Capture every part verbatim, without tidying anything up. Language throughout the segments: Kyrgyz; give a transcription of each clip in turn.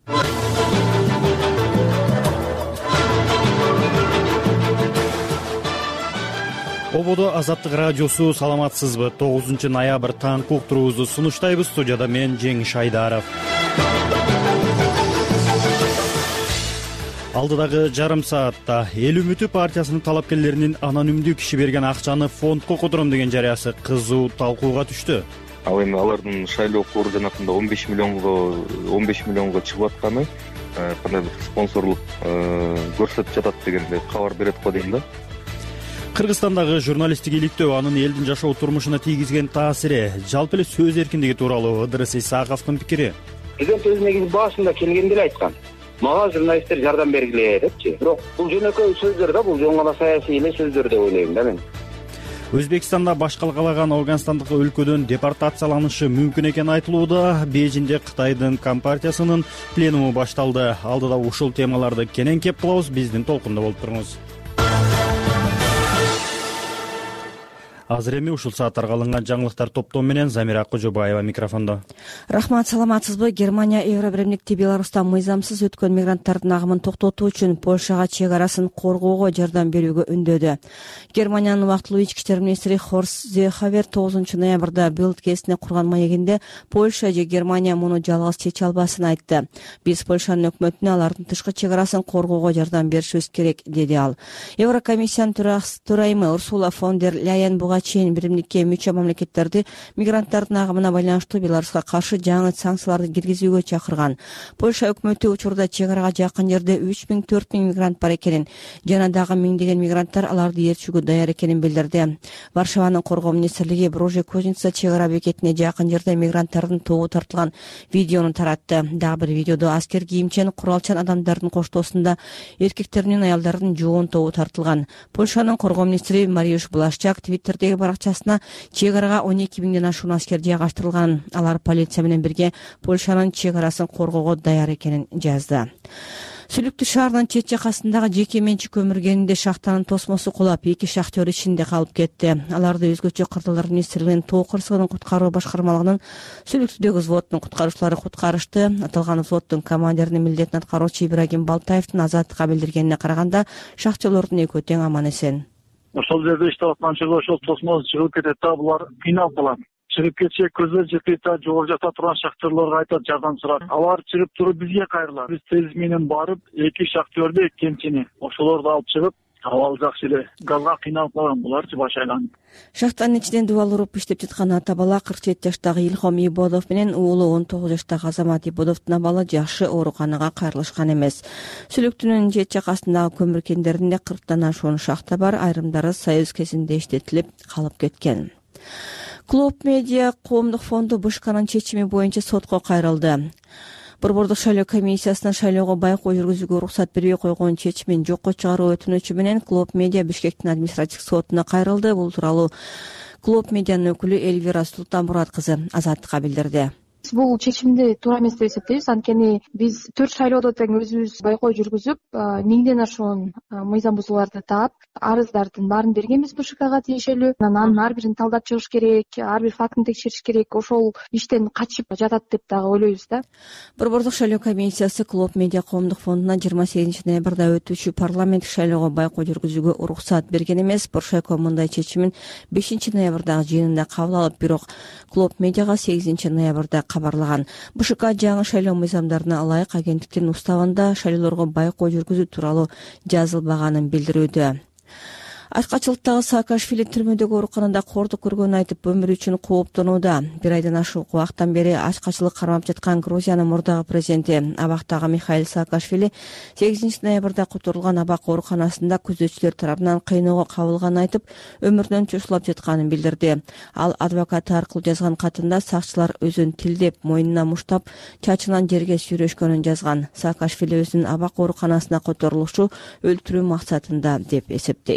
Ободо Азаттык радиосу, саламатсызбы? тогузунчу ноябрь таңкы уктуруубузду сунуштайбыз. Студияда мен Жеңиш Айдаров. Алдыдагы жарым саатта Эл үмүтү партиясынын талапкерлеринин анонимдүү киши берген акчаны фондко котором деген жарыясы кызуу талкууга түштү. Ал эми алардын шайлоо координатында он беш миллионго он беш миллионго чыгып атканы кандайдыр спонсорлук көрсөтүп жатат дегенде кабар берет го дейм да. Кыргызстандагы журналисттик иликтөө анын элдин жашоо турмушуна тийгизген таасири, жалпы эле сөз эркиндиги тууралуу Ыдырыс Исаковдун пикири. Президент өз негизи башында келгенде эле айткан. Мага журналисттер жардам бергиле депчи. Бирок бул жөнөкөй сөздөр да, бул жөн гана саясий эле сөздөр деп ойлойм да мен. Өзбекстанда баш калгалаган Афганстандык өлкөдөн депортацияланышы мүмкүн экени айтылууда. Бейжиңде Кытайдын компартиясынын пленуму башталды. Алдыда ушул темаларды кенен кеп кылабыз. Биздин толкунда болуп туруңуз. Азыр эми ушул сааттарга алынган жаңылыктар топтому менен Замира Кожобаева микрофондо. Рахмат, саламатсызбы? Германия Евро биримдикти Беларустан мыйзамсыз өткөн мигранттардын агымын токтотуу үчүн Польшага чек арасын коргоого жардам берүүгө үндөдү. Германиянын убактылуу ички иштер министри Хорст Зеехавер тогузунчу ноябрда Билд гезитине курган маегинде Польша же Германия муну жалгыз чече албасын айтты. Биз Польшанын өкмөтүнө алардын тышкы чек арасын коргоого жардам беришибиз керек, деди ал. Еврокомиссиянын төрайымы Урсула фон дер Ляйен буга чейин биримдикке мүчө мамлекеттерди мигранттардын агымына байланыштуу Беларуска каршы жаңы санкцияларды киргизүүгө чакырган. Польша өкмөтү учурда чек арага жакын жерде үч миң төрт миң мигрант бар экенин жана дагы миңдеген мигранттар аларды ээрчүүгө даяр экенин билдирди. Варшаванын коргоо министрлиги Броже Козница чек ара бекетине жакын жерде мигранттардын тобу тартылган видеону таратты. Дагы бир видеодо аскер кийимчен, куралчан адамдардын коштоосунда эркектер менен аялдардын жоон тобу тартылган. Польшанын коргоо министри Мариуш Блашчак Твиттерде баракчасына чек арага он эки миңден ашуун аскер жайгаштырылган. Алар полиция менен бирге Польшанын чек арасын коргоого даяр экенин жазды. Сүлүктүү шаарынын чет жакасындагы жеке менчик көмүргенинде шахтанын тосмосу кулап, эки шахтер ичинде калып кетти. Аларды өзгөчө кырдалар министрлигинин тоо кырсыгынын куткаруу башкармалыгынын Сүлүктүүдөгү взводунун куткаруучулары куткарышты. Аталган взводдун командиринин милдетин аткаруучу Ибрагим Балтаевдин Азаттыкка билдиргенине караганда, шахтерлордун экөө тең аман эсен. Ошол жерде иштеп атканчылыгы ошол тосмос чыгып кетет да, булар кыйналып калат. Чыгып кетсе көздөр жетпейт да, жогору жакта турган шахтерлорго айтат жардам сурап. Алар чыгып туруп бизге кайрылат. Биз тез менен барып, эки шахтерди кемчини ошолорду алып чыгып, абал жакшы эле газга кыйналып калган буларчы баш айланып. Шахтанын ичинен дубал уруп иштеп жаткан ата бала кырк жети жаштагы Илхом Ибодов менен уулу он тогуз жаштагы Азамат Ибодовдун абалы жакшы ооруканага кайрылышкан эмес. Сүлүктүүнүн чет жакасындагы көмүр кендеринде кырктан ашуун шахта бар, айрымдары Союз кезинде иштетилип калып кеткен. Клуб Медиа коомдук фонду Бышканын чечими боюнча сотко кайрылды. Борбордук шайлоо комиссиясынан шайлоого байкоо жүргүзүүгө уруксат бербей койгон чечимин жокко чыгаруу өтүнүчү менен Клуб Медиа Бишкектин административдик сотуна кайрылды. Бул тууралуу Клуб Медианын өкүлү Эльвира Султанмурат кызы Азаттыкка билдирди. Бул чечимди туура эмес деп эсептейбиз. Анткени биз төрт шайлоодо тең өзүбүз байкоо жүргүзүп, миңден ашуун мыйзам бузууларды таап, арыздардын баарын бергенбиз БШКга тиешелүү. Анан ар бирин талдап чыгыш керек, ар бир фактын текшериш керек. Ошол иштен качып жатат деп дагы ойлойбуз да. Борбордук шайлоо комиссиясы Клуб Медиа коомдук фондуна жыйырма сегизинчи ноябрда өтүүчү парламенттик шайлоого байкоо жүргүзүүгө уруксат берген эмес. Боршайко мындай чечимин бешинчи ноябрдагы жыйынында кабыл алып, бирок Клуб Медиага сегизинчи ноябрда кабарлаган. БШК жаңы шайлоо мыйзамдарына ылайык агенттиктин уставында шайлоолорго байкоо жүргүзүү тууралуу жазылбаганын билдирүүдө. Ачкачылыктагы Саакашвили түрмөдөгү ооруканада кордук көргөнүн айтып, өмүрү үчүн кооптонууда. Бир айдан ашык убакыттан бери ачкачылык кармап жаткан Грузиянын мурдагы президенти абактагы Михаил Саакашвили сегизинчи ноябрда которулган абак ооруканасында күзөтчүлөр тарабынан кыйноого кабылганын айтып, өмүрүнөн чочулап жатканын билдирди. Ал адвокаты аркылуу жазган катында сакчылар өзүн тилдеп, мойнуна муштап, чачынан жерге сүйрөшкөнүн жазган. Саакашвили өзүнүн абак ооруканасына которулушу өлтүрүү максатында деп эсептейт.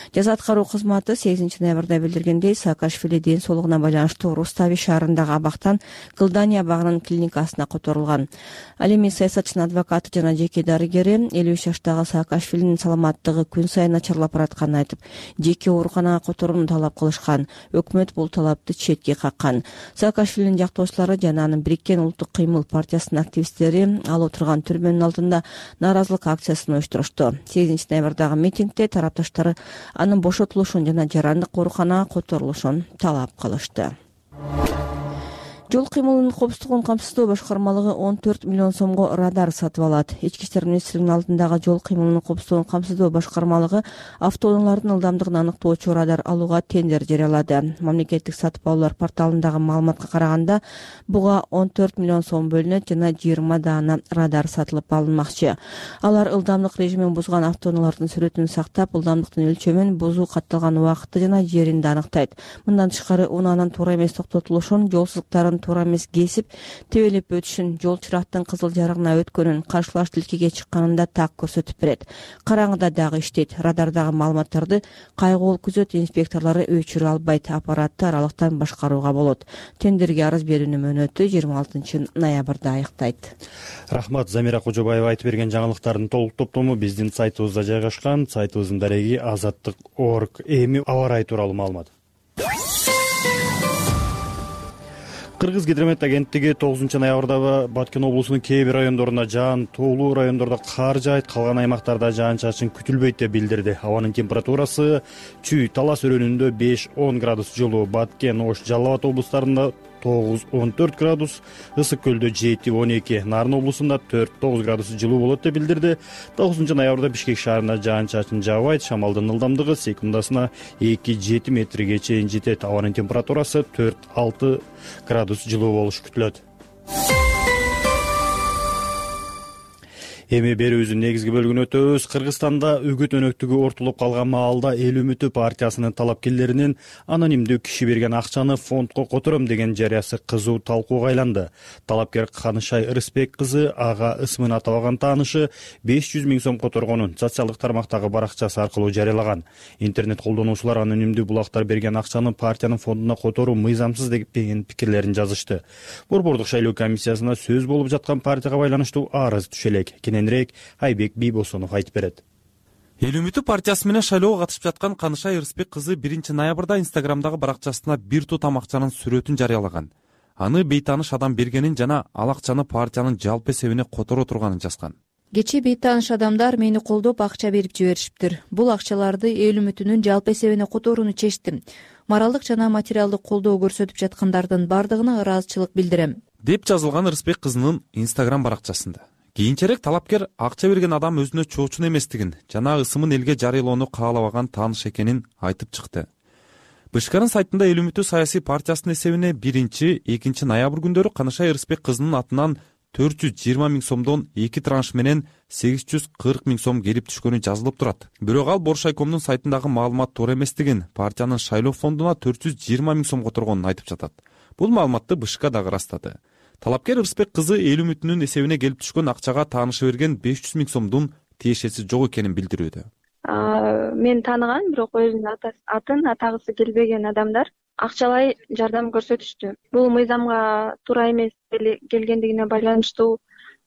Жаза аткаруу кызматы сегизинчи ноябрда билдиргендей, Саакашвили ден соолугуна байланыштуу Рустави шаарындагы абактан Кылдания багынын клиникасына которулган. Ал эми саясатчынын адвокаты жана жеке дарыгери элүү үч жаштагы Саакашвилинин саламаттыгы күн сайын начарлап баратканын айтып, жеке ооруканага которууну талап кылышкан. Өкмөт бул талапты четке каккан. Саакашвилинин жактоочулары жана анын Бириккен улуттук кыймыл партиясынын активисттери ал отурган түрмөнүн алдында нааразылык акциясын уюштурушту. сегизинчи ноябрдагы митингде тарапташтары анын бошотулушун жана жарандык ооруканага которулушун талап кылышты. Жол кыймылынын коопсуздугун камсыздоо башкармалыгы он төрт миллион сомго радар сатып алат. Ички иштер министрлигинин алдындагы жол кыймылынын коопсуздугун камсыздоо башкармалыгы автоунаалардын ылдамдыгын аныктоочу радар алууга тендер жарыялады. Мамлекеттик сатып алуулар порталындагы маалыматка караганда, буга он төрт миллион сом бөлүнөт жана жыйырма даана радар сатылып алынмакчы. Алар ылдамдык режимин бузган автоунаалардын сүрөтүн сактап, ылдамдыктын өлчөмүн, бузуу катталган убакытты жана жеринди аныктайт. Мындан тышкары, унаанын туура эмес токтотулушун, жолсуздуктарын туура эмес кесип, тебелеп өтүшүн, жол чырактын кызыл жарыгына өткөнүн, каршылаш тилкеге чыкканында так көрсөтүп берет. Караңгыда дагы иштейт. Радардагы маалыматтарды кайгуул күзөт инспекторлору өчүрө албайт. Аппаратты аралыктан башкарууга болот. Тендерге арыз берүүнүн мөөнөтү жыйырма алтынчы ноябрда аныктайт. Рахмат, Замира Кожобаева айтып берген жаңылыктардын толук топтому биздин сайтыбызда жайгашкан. Сайтыбыздын дареги азаттык точка орг. Эми аба ырайы тууралуу маалымат. Кыргыз гидромет агенттиги тогузунчу ноябрда Баткен облусунун кээ бир райондорунда жаан, тоолуу райондордо кар жаайт, калган аймактарда жаан-чачын күтүлбөйт деп билдирди. Абанын температурасы Чүй, Талас өрөөнүндө беш он градус жылуу, Баткен, Ош, Жалал Абад облустарында тогуз он төрт градус, Ысык көлдө жети он эки, Нарын облусунда төрт тогуз градус жылуу болот деп билдирди. тогузунчу ноябрда Бишкек шаарында жаан-чачын жаабайт, шамалдын ылдамдыгы секундасына эки жети метрге чейин жетет. Абанын температурасы төрт алты градус жылуу болушу күтүлөт. Эми берүүбүздүн негизги бөлүгүнө өтөбүз. Кыргызстанда үгүт өнөктүгү ортолуп калган маалда Эл үмүтү партиясынын талапкерлеринин анонимдүү киши берген акчаны фондко котором деген жарыясы кызуу талкууга айланды. Талапкер Канышай Ырысбек кызы ага ысмын атабаган таанышы беш жүз миң сом которгонун социалдык тармактагы баракчасы аркылуу жарыялаган. Интернет колдонуучулар анонимдүү булактар берген акчаны партиянын фондуна которуу мыйзамсыз деген пикирлерин жазышты. Борбордук шайлоо комиссиясына сөз болуп жаткан партияга байланыштуу арыз түшө элек. Кененирээк Айбек Бийбосонов айтып берет. Эл үмүтү партиясы менен шайлоого катышып жаткан Канышай Ырысбек кызы биринчи ноябрда Инстаграмдагы баракчасына бир тутам акчанын сүрөтүн жарыялаган. Аны бейтааныш адам бергенин жана ал акчаны партиянын жалпы эсебине которо турганын жазган. Кечээ бейтааныш адамдар мени колдоп акча берип жиберишиптир. Бул акчаларды Эл үмүтүнүн жалпы эсебине которууну чечтим. Моралдык жана материалдык колдоо көрсөтүп жаткандардын бардыгына ыраазычылык билдирем, деп жазылган Ырысбек кызынын Инстаграм баракчасында. Кийинчерээк талапкер акча берген адам өзүнө чоочун эместигин жана ысымын элге жарыялоону каалабаган тааныш экенин айтып чыкты. БШКнын сайтында Эл үмүтү саясий партиясынын эсебине биринчи, экинчи ноябрь күндөрү Канышай Ырысбек кызынын атынан төрт жүз жыйырма миң сомдон эки транш менен сегиз жүз кырк миң сом келип түшкөнү жазылып турат. Бирок ал Боршайкомдун сайтындагы маалымат туура эместигин, партиянын шайлоо фондуна төрт жүз жыйырма миң сом которгонун айтып жатат. Бул маалыматты БШК дагы ырастады. Талапкер Ырысбек кызы Эл үмүтүнүн эсебине келип түшкөн акчага таанышы берген беш жүз миң сомдун тиешеси жок экенин билдирүүдө. Мен тааныган, бирок өзүнүн атын атагысы келбеген адамдар акчалай жардам көрсөтүштү. Бул мыйзамга туура эмес келгендигине байланыштуу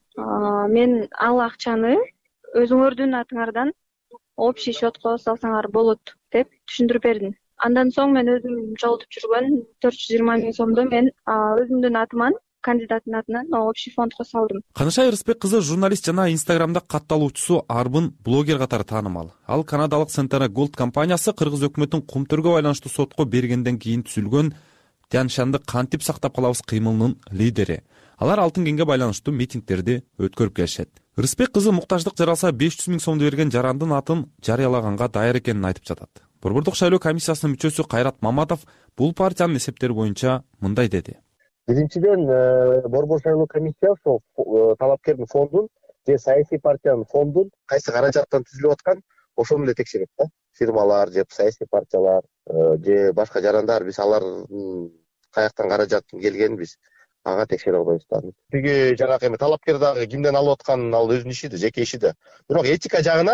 мен ал акчаны өзүңөрдүн атыңардан общий счетко салсаңар болот деп түшүндүрүп бердим. Андан соң мен өзүм жолтуп жүргөн төрт жүз жыйырма миң сомду мен өзүмдүн атыман кандидаттын атынан общий фондко салдым. Канышай Ырысбек кызы журналист жана Инстаграмда катталуучусу Арбын блогер катары таанымал. Ал канадалык Centera Gold компаниясы Кыргыз өкмөтүнүн кумтөргө байланыштуу сотко бергенден кийин түзүлгөн Тяньшанды кантип сактап калабыз кыймылынын лидери. Алар алтын кенге байланыштуу митингдерди өткөрүп келишет. Ырысбек кызы муктаждык жаралса беш жүз миң сомду берген жарандын атын жарыялаганга даяр экенин айтып жатат. Борбордук шайлоо комиссиясынын мүчөсү Кайрат Маматов бул партиянын эсептери боюнча мындай деди. Биринчиден, борбор шайлоо комиссиясы талапкердин фондун же саясий партиянын фондун кайсы каражаттан түзүлүп аткан ошону эле текшерет да. Фирмалар же саясий партиялар же башка жарандар, биз алардын каяктан каражаттын келгенин биз ага текшере албайбыз да. Тиги жанагы эми талапкер дагы кимден алып атканын ал өзүнүн иши да, жеке иши да. Бирок этика жагынан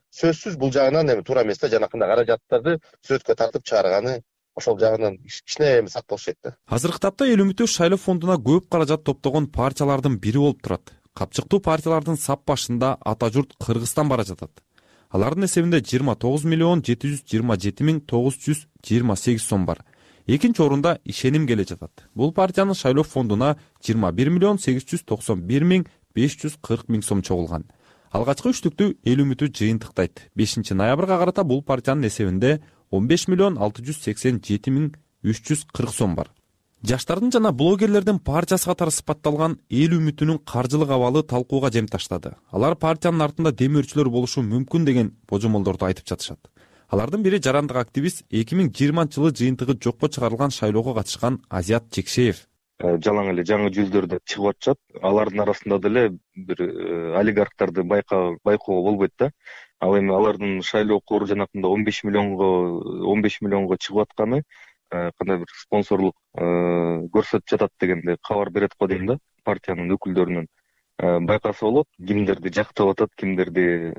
сөзсүз бул жагынан эми туура эмес да, жанакындай каражаттарды сүрөткө тартып чыгарганы ошол жагынан кичине эми сак болуш керек да. Азыркы тапта эл үмүтү шайлоо фондуна көп каражат топтогон партиялардын бири болуп турат. Капчыктуу партиялардын сап башында ата журт Кыргызстан бара жатат. Алардын эсебинде жыйырма тогуз миллион жети жүз жыйырма жети миң тогуз жүз жыйырма сегиз сом бар. Экинчи орунда Ишеним келе жатат. Бул партиянын шайлоо фондуна жыйырма бир миллион сегиз жүз токсон бир миң беш жүз кырк миң сом чогулган. Алгачкы үчтүктү эл үмүтү жыйынтыктайт. бешинчи ноябрга карата бул партиянын эсебинде он беш миллион алты жүз сексен жети миң үч жүз кырк сом бар. Жаштардын жана блогерлердин партиясы катары сыпатталган эл үмүтүнүн каржылык абалы талкууга жем таштады. Алар партиянын артында демөөрчүлөр болушу мүмкүн деген божомолдорду айтып жатышат. Алардын бири жарандык активист эки миң жыйырманчы жылы жыйынтыгы жокко чыгарылган шайлоого катышкан Азият Чекшеев. Жалаң эле жаңы жүздөр деп чыгып атышат. Алардын арасында деле бир олигархтарды байкоого болбойт да. Ал эми алардын шайлоо кору жанагында он беш миллионго он беш миллионго чыгып атканы кандай бир спонсорлук көрсөтүп жатат дегенде кабар берет го дейм да, партиянын өкүлдөрүнөн. Байкаса болот, кимдерди жактап атат, кимдерди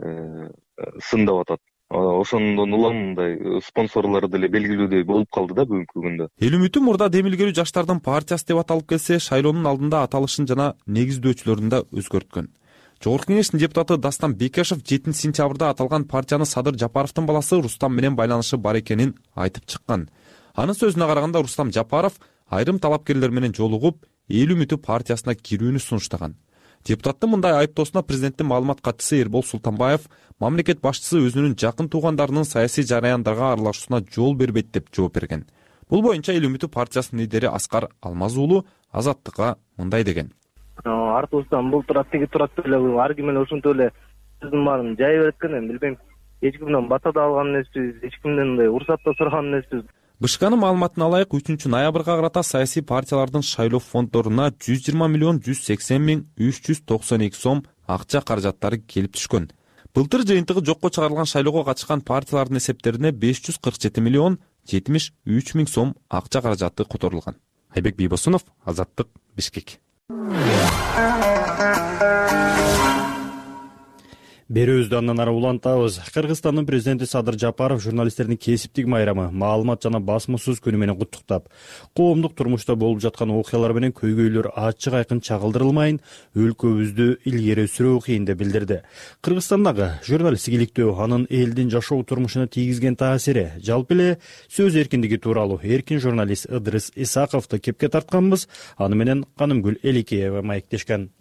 сындап атат. Ошондон улам мындай спонсорлору деле белгилүүдөй болуп калды да бүгүнкү күндө. Эл үмүтү мурда демилгелүү жаштардын партиясы деп аталып келсе, шайлоонун алдында аталышын жана негиздөөчүлөрүн да өзгөрткөн. Жогорку кеңештин депутаты Дастан Бекешев жетинчи сентябрда аталган партияны Садыр Жапаровдун баласы Рустам менен байланышы бар экенин айтып чыккан. Анын сөзүнө караганда Рустам Жапаров айрым талапкерлер менен жолугуп, эл үмүтү партиясына кирүүнү сунуштаган. Депутаттын мындай айыптоосуна президенттин маалымат катчысы Эрбол Султанбаев мамлекет башчысы өзүнүн жакын туугандарынын саясий жараяндарга аралашуусуна жол бербейт деп жооп берген. Бул боюнча эл үмүтү партиясынын лидери Аскар Алмаз уулу Азаттыкка мындай деген. Артыбыздан бул турат тиги турат эле ар ким менен ушинтип эле сөздүн баарын жай берет экен, эми билбейм. Эч кимден бата да алган эмеспиз, эч кимден мындай уруксат да сураган эмеспиз. БШКнын маалыматына ылайык, үчүнчү ноябрга карата саясий партиялардын шайлоо фонддоруна жүз жыйырма миллион жүз сексен миң үч жүз токсон эки сом акча каражаттары келип түшкөн. Былтыр жыйынтыгы жокко чыгарылган шайлоого катышкан партиялардын эсептерине беш жүз кырк жети миллион жетимиш үч миң сом акча каражаты которулган. Айбек Бийбосунов, Азаттык, Бишкек. Берүүбүздү андан ары улантабыз. Кыргызстандын президенти Садыр Жапаров журналисттердин кесиптик майрамы, маалымат жана басмасыз күнү менен куттуктап, коомдук турмушта болуп жаткан окуялар менен көйгөйлөр ачык айкын чагылдырылмайын, өлкөбүздү илгери сүрүү кыйын деп билдирди. Кыргызстандагы журналисттик иликтөө анын элдин жашоо турмушуна тийгизген таасири, жалпы эле сөз эркиндиги тууралуу эркин журналист Ыдырыс Исаковду кепке тартканбыз. Аны менен Канымгүл Эликеева маектешкен.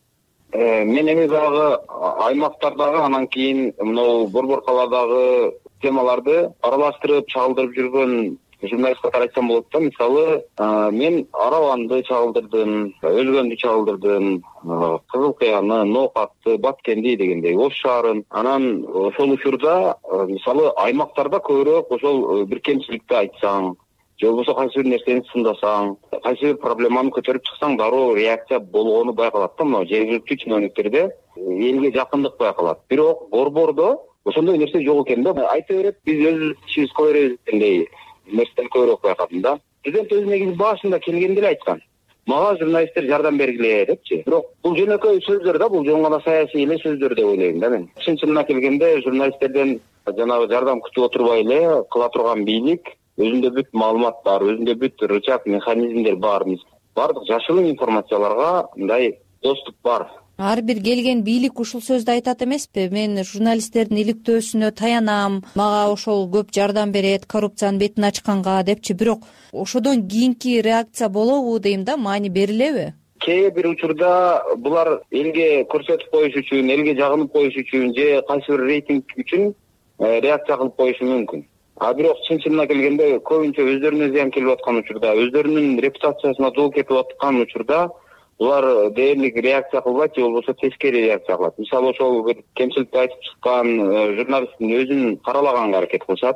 Мен эми дагы аймактардагы, анан кийин мынау борбор калаадагы темаларды аралаштырып чагылдырып жүргөн журналист катары айтсам болот да. Мисалы, мен Араланды чагылдырдым, Өлгөндү чагылдырдым, Кызыл Кыяны, Ноокатты, Баткенди дегендей Ош шаарын. Анан ошол учурда мисалы аймактарда көбүрөөк ошол бир кемчиликти айтсаң, же болбосо кайсы бир нерсени сындасаң, кайсы бир проблеманы көтөрүп чыксаң, дароо реакция болгону байкалат да. Мына жергиликтүү чиновниктерде элге жакындык байкалат. Бирок борбордо ошондой нерсе жок экен да. Айта берет, биз өз ишибизди кыла беребиз дегендей нерселер көбүрөөк байкадым да. Президент өзү негизи башында келгенде эле айткан, мага журналисттер жардам бергиле депчи. Бирок бул жөнөкөй сөздөр да, бул жөн гана саясий эле сөздөр деп ойлойм да мен. Чын чынына келгенде журналисттерден жанагы жардам күтүп отурбай эле кыла турган бийлик, өзүндө бүт маалымат бар, өзүндө бүт рычаг механизмдер бар. Бардык жашылым информацияларга мындай доступ бар. Ар бир келген бийлик ушул сөздү айтат эмеспи? Мен журналисттердин иликтөөсүнө таянам, мага ошол көп жардам берет, коррупциянын бетин ачканга депчи. Бирок ошодон кийинки реакция болобу дейм да, маани берилеби? Кээ бир учурда булар элге көрсөтүп коюш үчүн, элге жагынып коюш үчүн же кайсы бир рейтинг үчүн реакция кылып коюшу мүмкүн. А бирок чын чынына келгенде көбүнчө өздөрүнө зыян келип аткан учурда, өздөрүнүн репутациясына доо кетип аткан учурда булар дээрлик реакция кылбайт же болбосо тескери реакция кылат. Мисалы, ошол бир кемчиликти айтып чыккан журналисттин өзүн каралаганга аракет кылышат.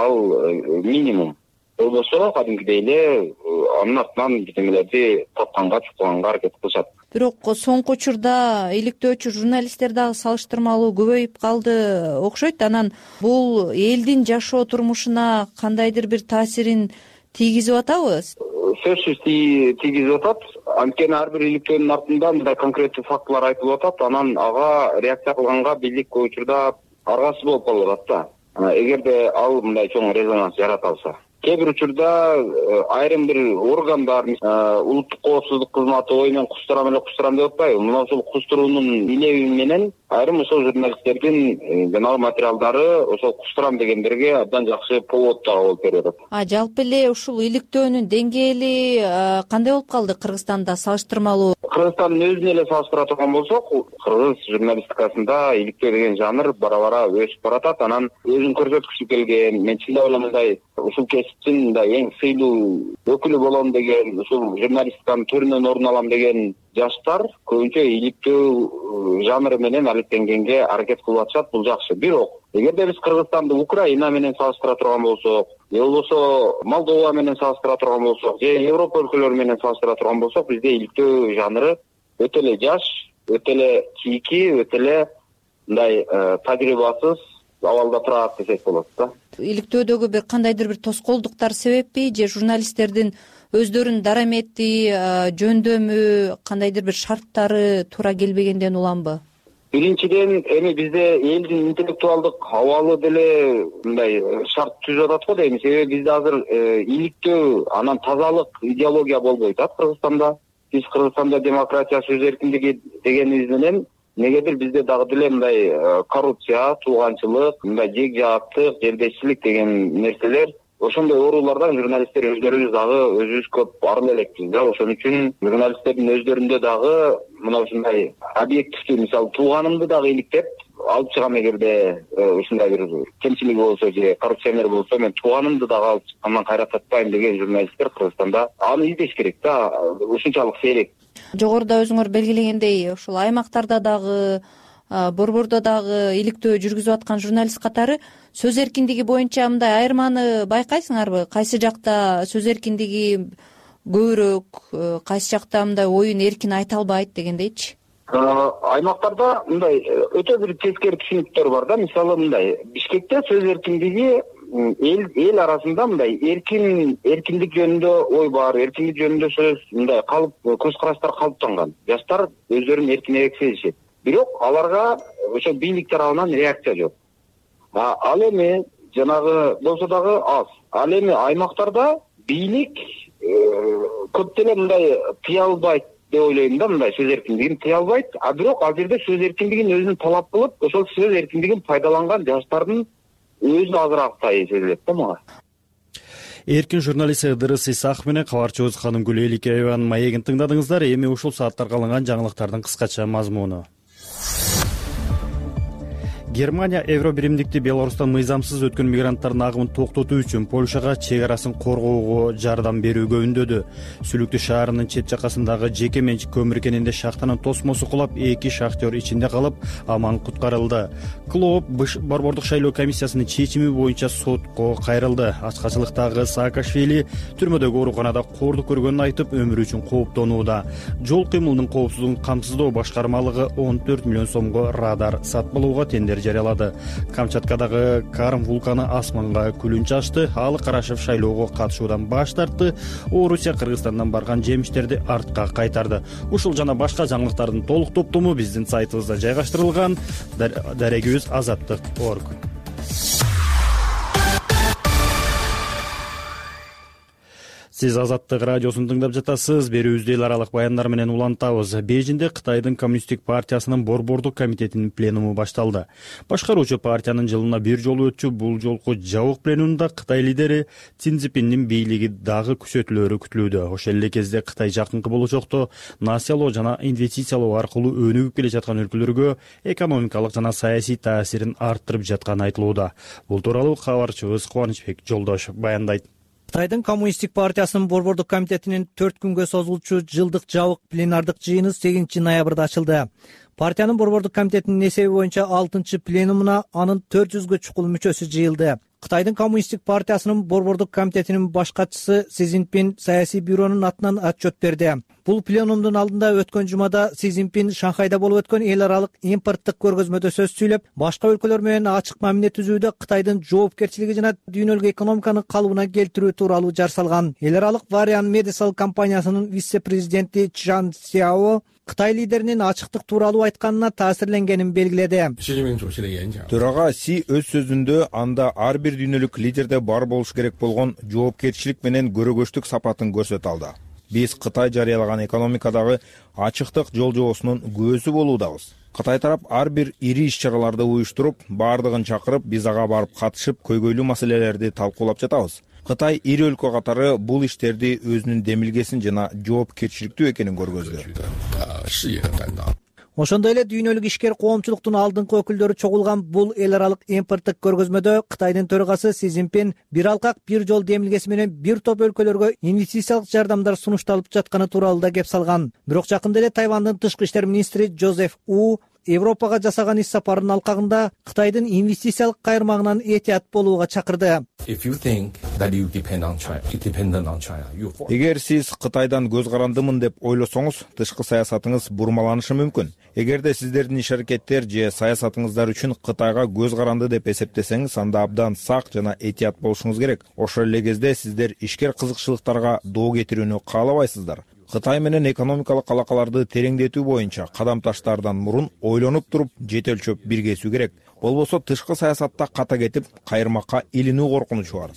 Ал минимум. Болбосо кадимкидей эле анын артынан бирдемелерди тапканга, чукканга аракет кылышат. Бирок соңку учурда иликтөөчү журналисттер дагы салыштырмалуу көбөйүп калды окшойт. Анан бул элдин жашоо турмушуна кандайдыр бир таасирин тийгизип атабы? Сөзсүз тийгизип атат. Анткени ар бир иликтөөнүн артында мындай конкреттүү фактылар айтылып атат. Анан ага реакция кылганга бийлик көп учурда аргасыз болуп калып атат да, эгерде ал мындай чоң резонанс жарата алса. Кээ бир учурда айрым бир органдар, улуттук коопсуздук кызматы ой мен кустурам эле кустурам деп атпайбы, мына ошол кустуруунун илеби менен айрым ошол журналисттердин жанагы материалдары ошол кустурам дегендерге абдан жакшы повод дагы болуп берип атат. А жалпы эле ушул иликтөөнүн деңгээли кандай болуп калды Кыргызстанда салыштырмалуу? Кыргызстандын өзүн эле салыштыра турган болсок, кыргыз журналистикасында иликтөө деген жанр бара-бара өсүп баратат. Анан өзүн көрсөткүсү келген, мен чындап эле мындай ушул кесиптин мындай эң сыйлуу өкүлү болом деген, ушул журналистиканын төрүнөн орун алам деген жаштар көбүнчө иликтөө жанры менен алектенгенге аракет кылып атышат. Бул жакшы. Бирок эгерде биз Кыргызстанды Украина менен салыштыра турган болсок, же болбосо Молдова менен салыштыра турган болсок, же Европа өлкөлөрү менен салыштыра турган болсок, бизде иликтөө жанры өтө эле жаш, өтө эле чийки, өтө эле мындай тажрыйбасыз абалда турат десек болот да. Иликтөөдөгү бир кандайдыр бир тоскоолдуктар себеппи же журналисттердин өздөрүнүн дарамети, жөндөмү, кандайдыр бир шарттары туура келбегенден уламбы? Биринчиден, эми бизде элдин интеллектуалдык абалы деле мындай шарт түзүп атат го дейм. Себеби бизде азыр иликтөө, анан тазалык, идеология болбой атат Кыргызстанда. Биз Кыргызстанда демократия, сөз эркиндиги дегенибиз менен негедир бизде дагы деле мындай коррупция, тууганчылык, мындай жег жааттык, жердешчилик деген нерселер, ошондой оорулардан журналисттер өздөрүбүз дагы өзүбүз көп арыл элекпиз да. Ошон үчүн журналисттердин өздөрүндө дагы мына ушундай объективдүү, мисалы тууганымды дагы иликтеп алып чыгам эгерде ушундай бир кемчилиги болсо же коррупционер болсо, мен тууганымды дагы алып чыккандан кайрат татпайм деген журналисттер Кыргызстанда аны издеш керек да. Ушунчалык сейрек. Жогоруда өзүңөр белгилегендей, ушул аймактарда дагы, борбордо дагы иликтөө жүргүзүп аткан журналист катары сөз эркиндиги боюнча мындай айырманы байкайсыңарбы? Кайсы жакта сөз эркиндиги көбүрөөк, кайсы жакта мындай оюн эркин айта албайт дегендейчи? Аймактарда мындай өтө бир тескери түшүнүктөр бар да. Мисалы мындай, Бишкекте сөз эркиндиги эл эл арасында мындай эркин эркиндик жөнүндө ой бар, эркиндик жөнүндө сөз мындай калып көз караштар калыптанган. Жаштар өздөрүн эркинирээк сезишет. Бирок аларга ошо бийлик тарабынан реакция жок. Ал эми жанагы болсо дагы аз. Ал эми аймактарда бийлик көп деле мындай тыя албайт деп ойлойм да, мындай сөз эркиндигин тыя албайт. А бирок ал жерде сөз эркиндигин өзүн талап кылып, ошол сөз эркиндигин пайдаланган жаштардын өзү азыраак тай сезилет да мага. Эркин журналист Ыдырыс Исаков менен кабарчыбыз Канымгүл Эликееванын маегин тыңдадыңыздар. Эми ушул сааттарга алынган жаңылыктардын кыскача мазмуну. Германия Евро биримдикти Беларустан мыйзамсыз өткөн мигранттардын агымын токтотуу үчүн Польшага чек арасын коргоого жардам берүүгө үндөдү. Сүлүктү шаарынын чет жакасындагы жеке менчик көмүр кенинде шахтанын тосмосу кулап, эки шахтер ичинде калып, аман куткарылды. Клуб борбордук шайлоо комиссиясынын чечими боюнча сотко кайрылды. Ачкачылыктагы Саакашвили түрмөдөгү ооруканада кордук көргөнүн айтып, өмүрү үчүн кооптонууда. Жол кыймылынын коопсуздугун камсыздоо башкармалыгы он төрт миллион сомго радар сатып алууга тендер жарыялады. Камчаткадагы Карм вулканы асманга күлүн чачты. Алы Карашев шайлоого катышуудан баш тартты. Орусия Кыргызстандан барган жемиштерди артка кайтарды. Ушул жана башка жаңылыктардын толук топтому биздин сайтыбызда жайгаштырылган. Дарегибиз азаттык точка орг. Сиз Азаттык радиосун тыңдап жатасыз. Берүүбүздү эл аралык баяндар менен улантабыз. Бейжинде Кытайдын коммунисттик партиясынын борбордук комитетинин пленуму башталды. Башкаруучу партиянын жылына бир жолу өтчү бул жолку жабык пленумда Кытай лидери Цин Цзиньпиндин бийлиги дагы күчөтүлөрү күтүлүүдө. Ошол эле кезде Кытай жакынкы болочокто насыялоо жана инвестициялоо аркылуу өнүгүп келе жаткан өлкөлөргө экономикалык жана саясий таасирин арттырып жатканы айтылууда. Бул тууралуу кабарчыбыз Кубанычбек Жолдошев баяндайт. Кытайдын коммунисттик партиясынын борбордук комитетинин төрт күнгө созулчу жылдык жабык пленардык жыйыны сегизинчи ноябрда ачылды. Партиянын борбордук комитетинин эсеби боюнча алтынчы пленумуна анын төрт жүзгө чукул мүчөсү жыйылды. Кытайдын коммунисттик партиясынын борбордук комитетинин баш катчысы Си Цзиньпин саясий бюронун атынан отчет берди. Бул пленумдун алдында өткөн жумада Си Цзиньпин Шанхайда болуп өткөн эл аралык импорттук көргөзмөдө сөз сүйлөп, башка өлкөлөр менен ачык мамиле түзүүдө Кытайдын жоопкерчилиги жана дүйнөлүк экономиканы калыбына келтирүү тууралуу жар салган. Эл аралык Varian Medical компаниясынын вице-президенти Чжан Сяо Кытай лидеринин ачыктык тууралуу айтканына таасирленгенин белгиледи. Төрага Си өз сөзүндө анда ар бир дүйнөлүк лидерде бар болуш керек болгон жоопкерчилик менен көрөгөчтүк сапатын көрсөтө алды. Биз Кытай жарыялаган экономикадагы ачыктык жол жобосунун күбөсү болуудабыз. Кытай тарап ар бир ири иш-чараларды уюштуруп, баардыгын чакырып, биз ага барып катышып, көйгөйлүү маселелерди талкуулап жатабыз. Кытай ири өлкө катары бул иштерди өзүнүн демилгесин жана жоопкерчиликтүү экенин көргөздү. Ошондой эле дүйнөлүк ишкер коомчулуктун алдыңкы өкүлдөрү чогулган бул эл аралык импорттук көргөзмөдө Кытайдын төрагасы Си Цзиньпин бир алкак бир жол демилгеси менен бир топ өлкөлөргө инвестициялык жардамдар сунушталып жатканы тууралуу да кеп салган. Бирок жакында эле Тайвандын тышкы иштер министри Джозеф У Европага жасаган иш сапарынын алкагында Кытайдын инвестициялык кайырмагынан этият болууга чакырды. Эгер сиз Кытайдан көз карандымын деп ойлосоңуз, тышкы саясатыңыз бурмаланышы мүмкүн. Эгерде сиздердин иш-аракеттер же саясатыңыздар үчүн Кытайга көз каранды деп эсептесеңиз, анда абдан сак жана этият болушуңуз керек. Ошол эле кезде сиздер ишкер кызыкчылыктарга доо кетирүүнү каалабайсыздар. Кытай менен экономикалык алакаларды тереңдетүү боюнча кадам таштаардан мурун ойлонуп туруп, жете өлчөп биргесүү керек. Болбосо тышкы саясатта ката кетип, кайырмакка илинүү коркунучу бар.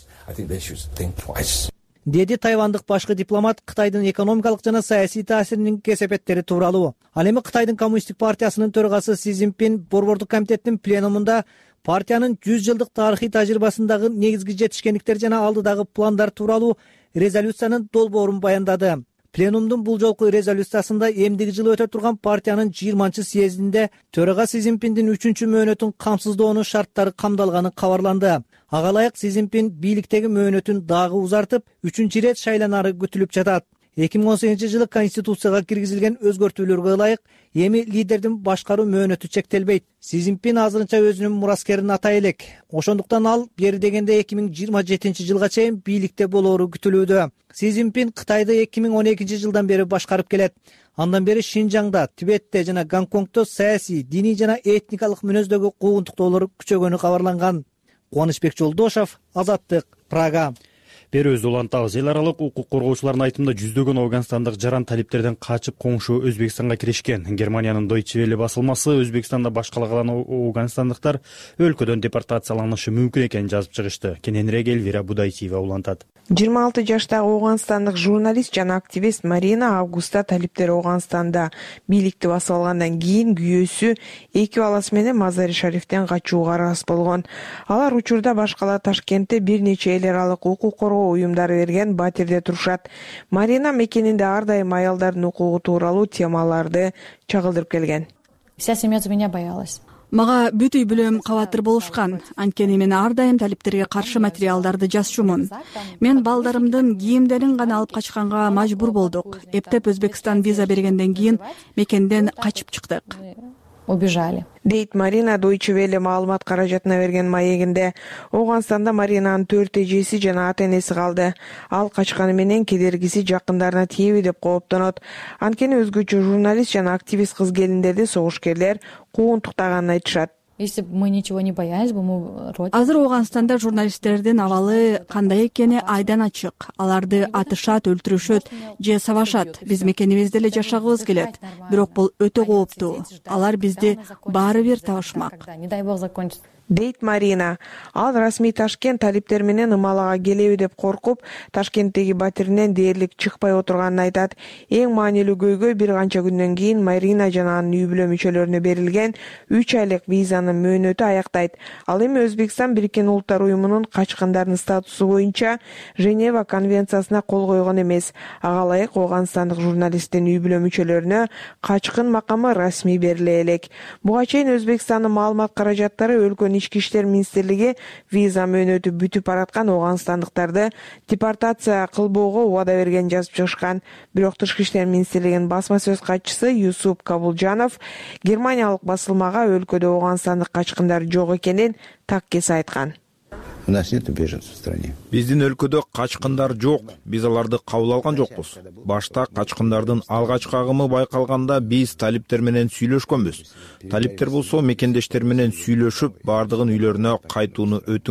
Деди тайвандык башкы дипломат Кытайдын экономикалык жана саясий таасиринин кесепеттери тууралуу. Ал эми Кытайдын коммунисттик партиясынын төрагасы Си Цзиньпин борбордук комитеттин пленумунда партиянын жүз жылдык тарыхый тажрыйбасындагы негизги жетишкендиктер жана алдыдагы пландар тууралуу резолюциянын долбоорун баяндады. Пленумдун бул жолку резолюциясында эмдиги жылы өтө турган партиянын жыйырманчы съездинде төрага Си Цзиньпиндин үчүнчү мөөнөтүн камсыздоонун шарттары камдалганы кабарланды. Ага ылайык Си Цзиньпин бийликтеги мөөнөтүн дагы узартып, үчүнчү ирет шайланары күтүлүп жатат. эки миң он сегизинчи жылы конституцияга киргизилген өзгөртүүлөргө ылайык эми лидердин башкаруу мөөнөтү чектелбейт. Си Цзиньпин азырынча өзүнүн мураскерин атай элек. Ошондуктан ал бери дегенде эки миң жыйырма жетинчи жылга чейин бийликте болоору күтүлүүдө. Си Цзиньпин Кытайды эки миң он экинчи жылдан бери башкарып келет. Андан бери Шинжаңда, Тибетте жана Гонконгдо саясий, диний жана этникалык мүнөздөгү куугунтуктоолор күчөгөнү кабарланган. Кубанычбек Жолдошов, Азаттык, Прага. Берүүбүздү улантабыз. Эл аралык укук коргоочулардын айтымында жүздөгөн Афганстандык жаран талиптерден качып коңшу Өзбекстанга киришкен. Германиянын Deutsche Welle басылмасы Өзбекстанда башкалаган афганстандыктар өлкөдөн депортацияланышы мүмкүн экенин жазып чыгышты. Кененирээк Элвира Будайтиева улантат. жыйырма алты жаштагы афганстандык журналист жана активист Марина августта талиптер Афганстанда бийликти басып алгандан кийин күйөөсү эки баласы менен Мазари Шарифтен качууга аргасыз болгон. Алар учурда башкала Ташкентте бир нече эл аралык укук коргоо уюмдары берген батирде турушат. Марина мекенинде ар дайым аялдардын укугу тууралуу темаларды чагылдырып келген. Вся семья за меня боялась. Мага бүт үй бүлөм кабатыр болушкан. Анткени мен ар дайым талиптерге каршы материалдарды жазчумун. Мен балдарымдын кийимдерин гана алып качканга мажбур болдук. Эптеп Өзбекстан виза бергенден кийин мекенден качып чыктык. Убежали. Дейт Марина Deutsche Welle маалымат каражатына берген маегинде. Афганстанда Маринанын төрт эжеси жана ата энеси калды. Ал качканы менен кедергиси жакындарына тийеби деп кооптонот. Анткени өзгөчө журналист жана активист кыз келиндерди согушкерлер куугунтуктаганын айтышат. Если бы мы ничего не боялись бы, мы родина. Азыр Афганстанда журналисттердин абалы кандай экени айдан ачык. Аларды атышат, өлтүрүшөт же сабашат. Биз мекенибизде эле жашагыбыз келет. Бирок бул өтө кооптуу. Алар бизди баары бир табышмак. Не дай бог закончится. Дейт Марина. Ал расмий Ташкент талиптер менен ымалага келеби деп коркуп, Ташкенттеги батиринен дээрлик чыкпай отурганын айтат. Эң маанилүү көйгөй бир канча күндөн кийин Марина жана анын үй бүлө мүчөлөрүнө берилген үч айлык визанын мөөнөтү аяктайт. Ал эми Өзбекстан Бириккен Улуттар уюмунун качкандардын статусу боюнча Женева конвенциясына кол койгон эмес. Ага ылайык Афганстандык журналисттин үй бүлө мүчөлөрүнө качкын макамы расмий бериле элек. Буга чейин Өзбекстандын маалымат каражаттары өлкөнүн ички иштер министрлиги виза мөөнөтү бүтүп бараткан афганстандыктарды депортация кылбоого убада берген жазып чыгышкан. Бирок тышкы иштер министрлигинин басма сөз катчысы Юсуп Кабулжанов германиялык басылмага өлкөдө афганстандык качкындар жок экенин таккес айткан. У нас нет беженцев в стране. Биздин өлкөдө качкындар жок. Биз аларды кабыл алган жокпуз. Башта качкындардын алгачкы агымы байкалганда биз талиптер менен сүйлөшкөнбүз. Талиптер болсо мекендештер менен сүйлөшүп, бардыгын үйлөрүнө кайтууну өтүнгөн.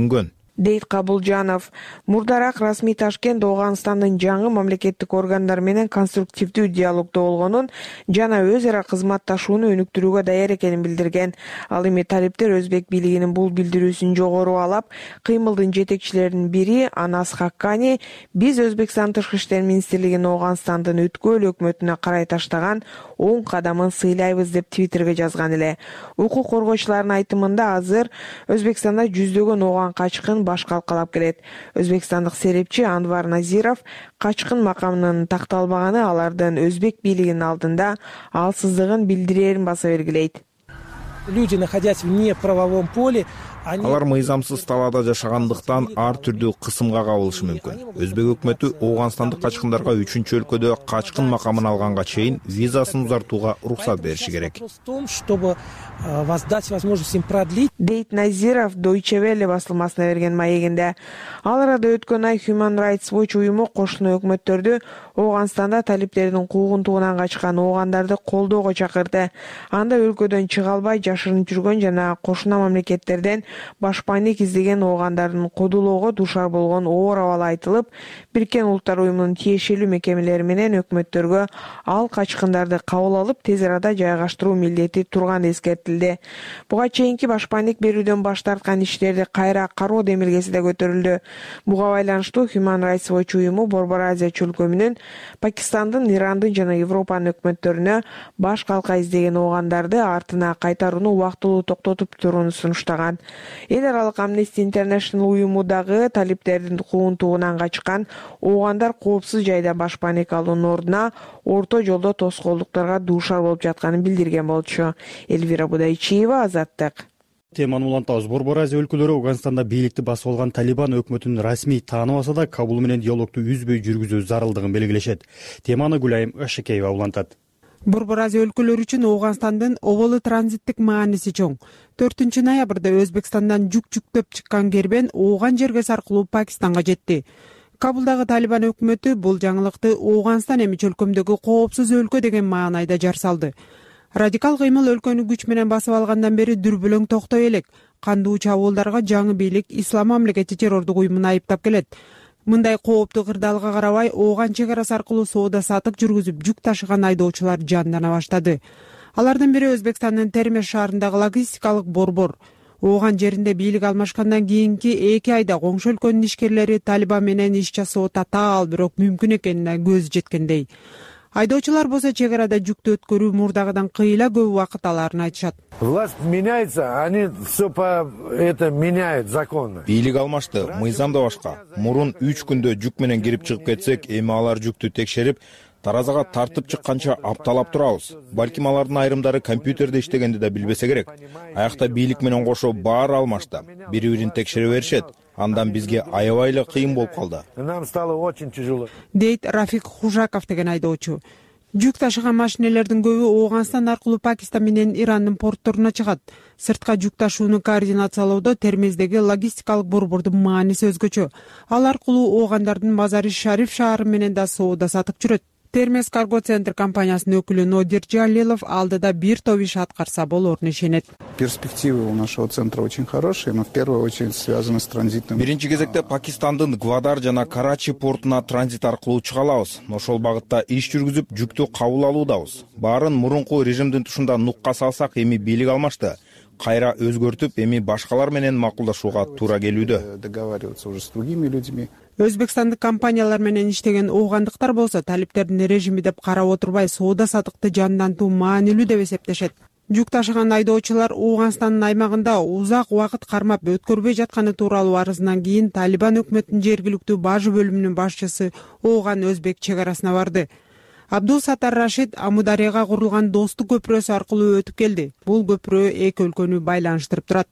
дейт Кабулжанов. Мурдараак расмий Ташкент Ооганстандын жаңы мамлекеттик органдар менен конструктивдүү диалогдо болгонун жана өз ара кызматташууну өнүктүрүүгө даяр экенин билдирген. Ал эми талиптер өзбек бийлигинин бул билдирүүсүн жогору алып, кыймылдын жетекчилеринин бири Анас Хаккани биз Өзбекстан тышкы иштер министрлигинин Ооганстандын өткөл өкмөтүнө карай таштаган оң кадамын сыйлайбыз деп Твиттерге жазган эле. Укук коргоочулардын айтымында азыр Өзбекстанда жүздөгөн ооган качкын баш калкалап келет. Өзбекстандык серепчи Анвар Назиров качкын макамынын такталбаганы алардын өзбек бийлигинин алдында алсыздыгын билдирерин баса бергилейт. Люди, находясь вне правовом поле, алар мыйзамсыз талаада жашагандыктан ар түрдүү кысымга кабылышы мүмкүн. Өзбек өкмөтү Ооганстандык качкындарга үчүнчү өлкөдө качкын макамын алганга чейин визасын узартууга уруксат бериши керек. Чтобы воздать возможность им продлить. Дейт Назиров Deutsche Welle басылмасына берген маегинде. Ал арада өткөн ай Human Rights Watch уюму кошуна өкмөттөрдү Ооганстанда талиптердин куугунтугунан качкан оогандарды колдоого чакырды. Анда өлкөдөн чыга албай жашырынып жүргөн жана кошуна мамлекеттерден башпайнек издеген оогандардын кодулоого дуушар болгон оор абал айтылып, Бириккен Улуттар уюмунун тиешелүү мекемелери менен өкмөттөргө ал качкындарды кабыл алып, тез арада жайгаштыруу милдети турганы эскертилди. Буга чейинки башпайнек берүүдөн баш тарткан иштерди кайра кароо демилгеси да көтөрүлдү. Буга байланыштуу Human Rights Watch уюму Борбор Азия чөлкөмүнүн Пакистандын, Ирандын жана Европанын өкмөттөрүнө баш калка издеген оогандарды артына кайтарууну убактылуу токтотуп турууну сунуштаган. Эл аралык Amnesty International уюму дагы талиптердин куугунтугунан качкан оогандар коопсуз жайда башпайнек алуунун ордуна орто жолдо тоскоолдуктарга дуушар болуп жатканын билдирген болчу. Эльвира Будайчиева, Азаттык. Теманы улантабыз. Борбор Азия өлкөлөрү Ооганстанда бийликти басып алган Талибан өкмөтүн расмий тааныбаса да, Кабул менен диалогду үзбөй жүргүзүү зарылдыгын белгилешет. Теманы Гүлайым Ашыкеева улантат. Борбор Азия өлкөлөрү үчүн Ооганстандын оболу транзиттик мааниси чоң. төртүнчү ноябрда Өзбекстандан жүк жүктөп чыккан кербен Ооган жергес аркылуу Пакистанга жетти. Кабулдагы Талибан өкмөтү бул жаңылыкты Ооганстан эми чөлкөмдөгү коопсуз өлкө деген маанайда жар салды. Радикал кыймыл өлкөнү күч менен басып алгандан бери дүрбөлөң токтой элек. Кандуу чабуулдарга жаңы бийлик Ислам мамлекети террордук уюмун айыптап келет. Мындай кооптуу кырдаалга карабай Ооган чек арасы аркылуу соода сатык жүргүзүп жүк ташыган айдоочулар жандана баштады. Алардын бири Өзбекстандын Термеш шаарындагы логистикалык борбор. Ооган жеринде бийлик алмашкандан кийинки эки айда коңшу өлкөнүн ишкерлери Талибан менен иш жасоо татаал, бирок мүмкүн экенине көзү жеткендей. Айдоочулар болсо чек арада жүктү өткөрүү мурдагыдан кыйла көп убакыт аларын айтышат. Власть меняется, они все по это меняют законно. Бийлик алмашты, мыйзам да башка. Мурун үч күндө жүк менен кирип чыгып кетсек, эми алар жүктү текшерип, таразага тартып чыкканча апталап турабыз. Балким алардын айрымдары компьютерде иштегенди да билбесе керек. Аякта бийлик менен кошо баары алмашты. Бири-бирин текшере беришет. Андан бизге аябай эле кыйын болуп калды. Нам стало очень тяжело. Дейт Рафик Хужаков деген айдоочу. Жүк ташыган машинелердин көбү Ооганстан аркылуу Пакистан менен Ирандын портторуна чыгат. Сыртка жүк ташууну координациялоодо Термездеги логистикалык борбордун мааниси өзгөчө. Ал аркылуу оогандардын Мазари-Шариф шаары менен да соода сатып жүрөт. Термез Карго Центр компаниясынын өкүлү Нодир Джалилов алдыда бир топ иш аткарса болоруна ишенет. Перспективы у нашего центра очень хорошие, но в первую очередь связаны с транзитом. Биринчи кезекте Пакистандын Гвадар жана Карачи портуна транзит аркылуу чыга алабыз. Ошол багытта иш жүргүзүп, жүктү кабыл алуудабыз. Баарын мурунку режимдин тушунда нукка салсак, эми бийлик алмашты. Кайра өзгөртүп, эми башкалар менен макулдашууга туура келүүдө. Договариваться уже с другими людьми. Өзбекстандык компаниялар менен иштеген оогандыктар болсо талиптердин режими деп карап отурбай соода сатыкты жандантуу маанилүү деп эсептешет. Жүк ташыган айдоочулар Ооганстандын аймагында узак убакыт кармап өткөрбөй жатканы тууралуу арызынан кийин Талибан өкмөтүнүн жергиликтүү бажы бөлүмүнүн башчысы Ооган Өзбек чек арасына барды. Абдул Сатар Рашид Амударияга курулган Достук көпүрөсү аркылуу өтүп келди. Бул көпүрө эки өлкөнү байланыштырып турат.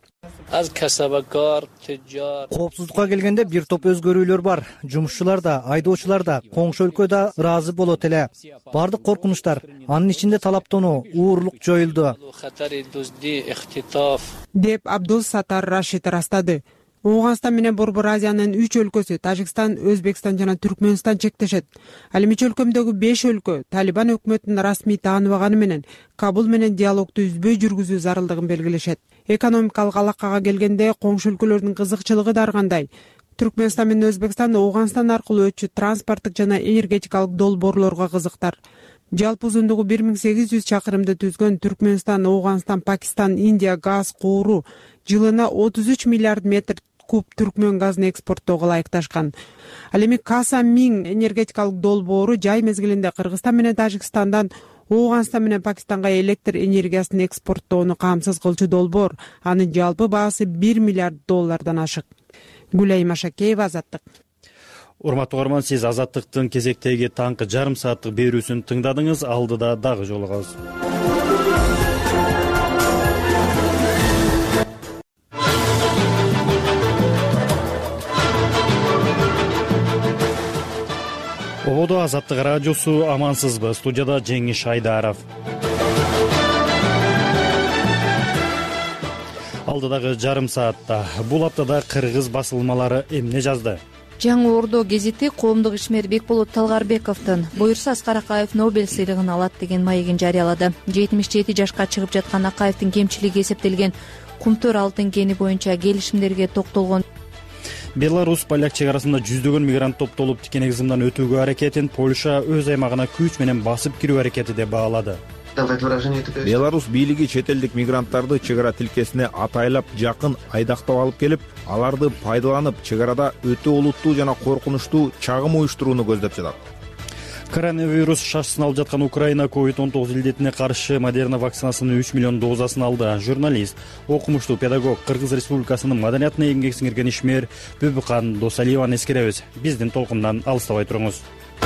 Коопсуздукка келгенде бир топ өзгөрүүлөр бар. Жумушчулар да, айдоочулар да, коңшу өлкө да ыраазы болот эле. Бардык коркунучтар, анын ичинде талаптануу, уурлук жоюлду, деп Абдул Сатар Рашид ырастады. Ооганстан менен Борбор Азиянын үч өлкөсү Тажикстан, Өзбекстан жана Түркмөнстан чектешет. Ал эми чөлкөмдөгү беш өлкө Талибан өкмөтүн расмий тааныбаганы менен Кабул менен диалогду үзбөй жүргүзүү зарылдыгын белгилешет. экономикалык алакага келгенде коңшу өлкөлөрдүн кызыкчылыгы дары кандай? Түркмөнстан менен Өзбекстан Ооганстан аркылуу өтчү транспорттук жана энергетикалык долбоорлорго кызыктар. Жалпы узундугу бир миң сегиз жүз чакырымды түзгөн Түркмөнстан, Ооганстан, Пакистан, Индия газ кууру жылына отуз үч миллиард метр куб түркмөн газын экспорттоого ылайыкташкан. Ал эми Каса миң энергетикалык долбоору жай мезгилинде Кыргызстан менен Тажикстандан Ооганстан менен Пакистанга электр энергиясын экспорттоону камсыз кылчу долбоор. Анын жалпы баасы бир миллиард доллардан ашык. Гүлай Машакеева, Азаттык. Урматтуу угарман, сиз Азаттыктын кезектеги таңкы жарым сааттык берүүсүн тыңдадыңыз. Алдыда дагы жолугабыз. Ободо Азаттык радиосу, амансызбы? Студияда Жеңиш Айдаров. Алдыдагы жарым саатта бул аптада кыргыз басылмалары эмне жазды? Жаңы Ордо гезити коомдук ишмер Бекболот Талгарбековдун буюрса Аскар Акаев Нобель сыйлыгын алат деген маегин жарыялады. жетимиш жети жашка чыгып жаткан Акаевдин кемчилиги эсептелген Кумтөр алтын кени боюнча келишимдерге токтолгон. Беларусь поляк чек арасында жүздөгөн мигрант топтолуп тикенек зымдан өтүүгө аракетин Польша өз аймагына күч менен басып кирүү аракети деп баалады. Беларусь бийлиги чет элдик мигранттарды чек ара тилкесине атайлап жакын айдактап алып келип, аларды пайдаланып, чек арада өтө олуттуу жана коркунучтуу чагым уюштурууну көздөп жатат. Коронавирус шашсын алып жаткан Украина ковид он тогуз илдетине каршы Модерна вакцинасынын үч миллион дозасын алды. Журналист, окумуштуу педагог, Кыргыз Республикасынын маданиятына эмгек сиңирген ишмер Бүбүкан Досалиеваны эскеребиз. Биздин толкундан алыстабай туруңуз.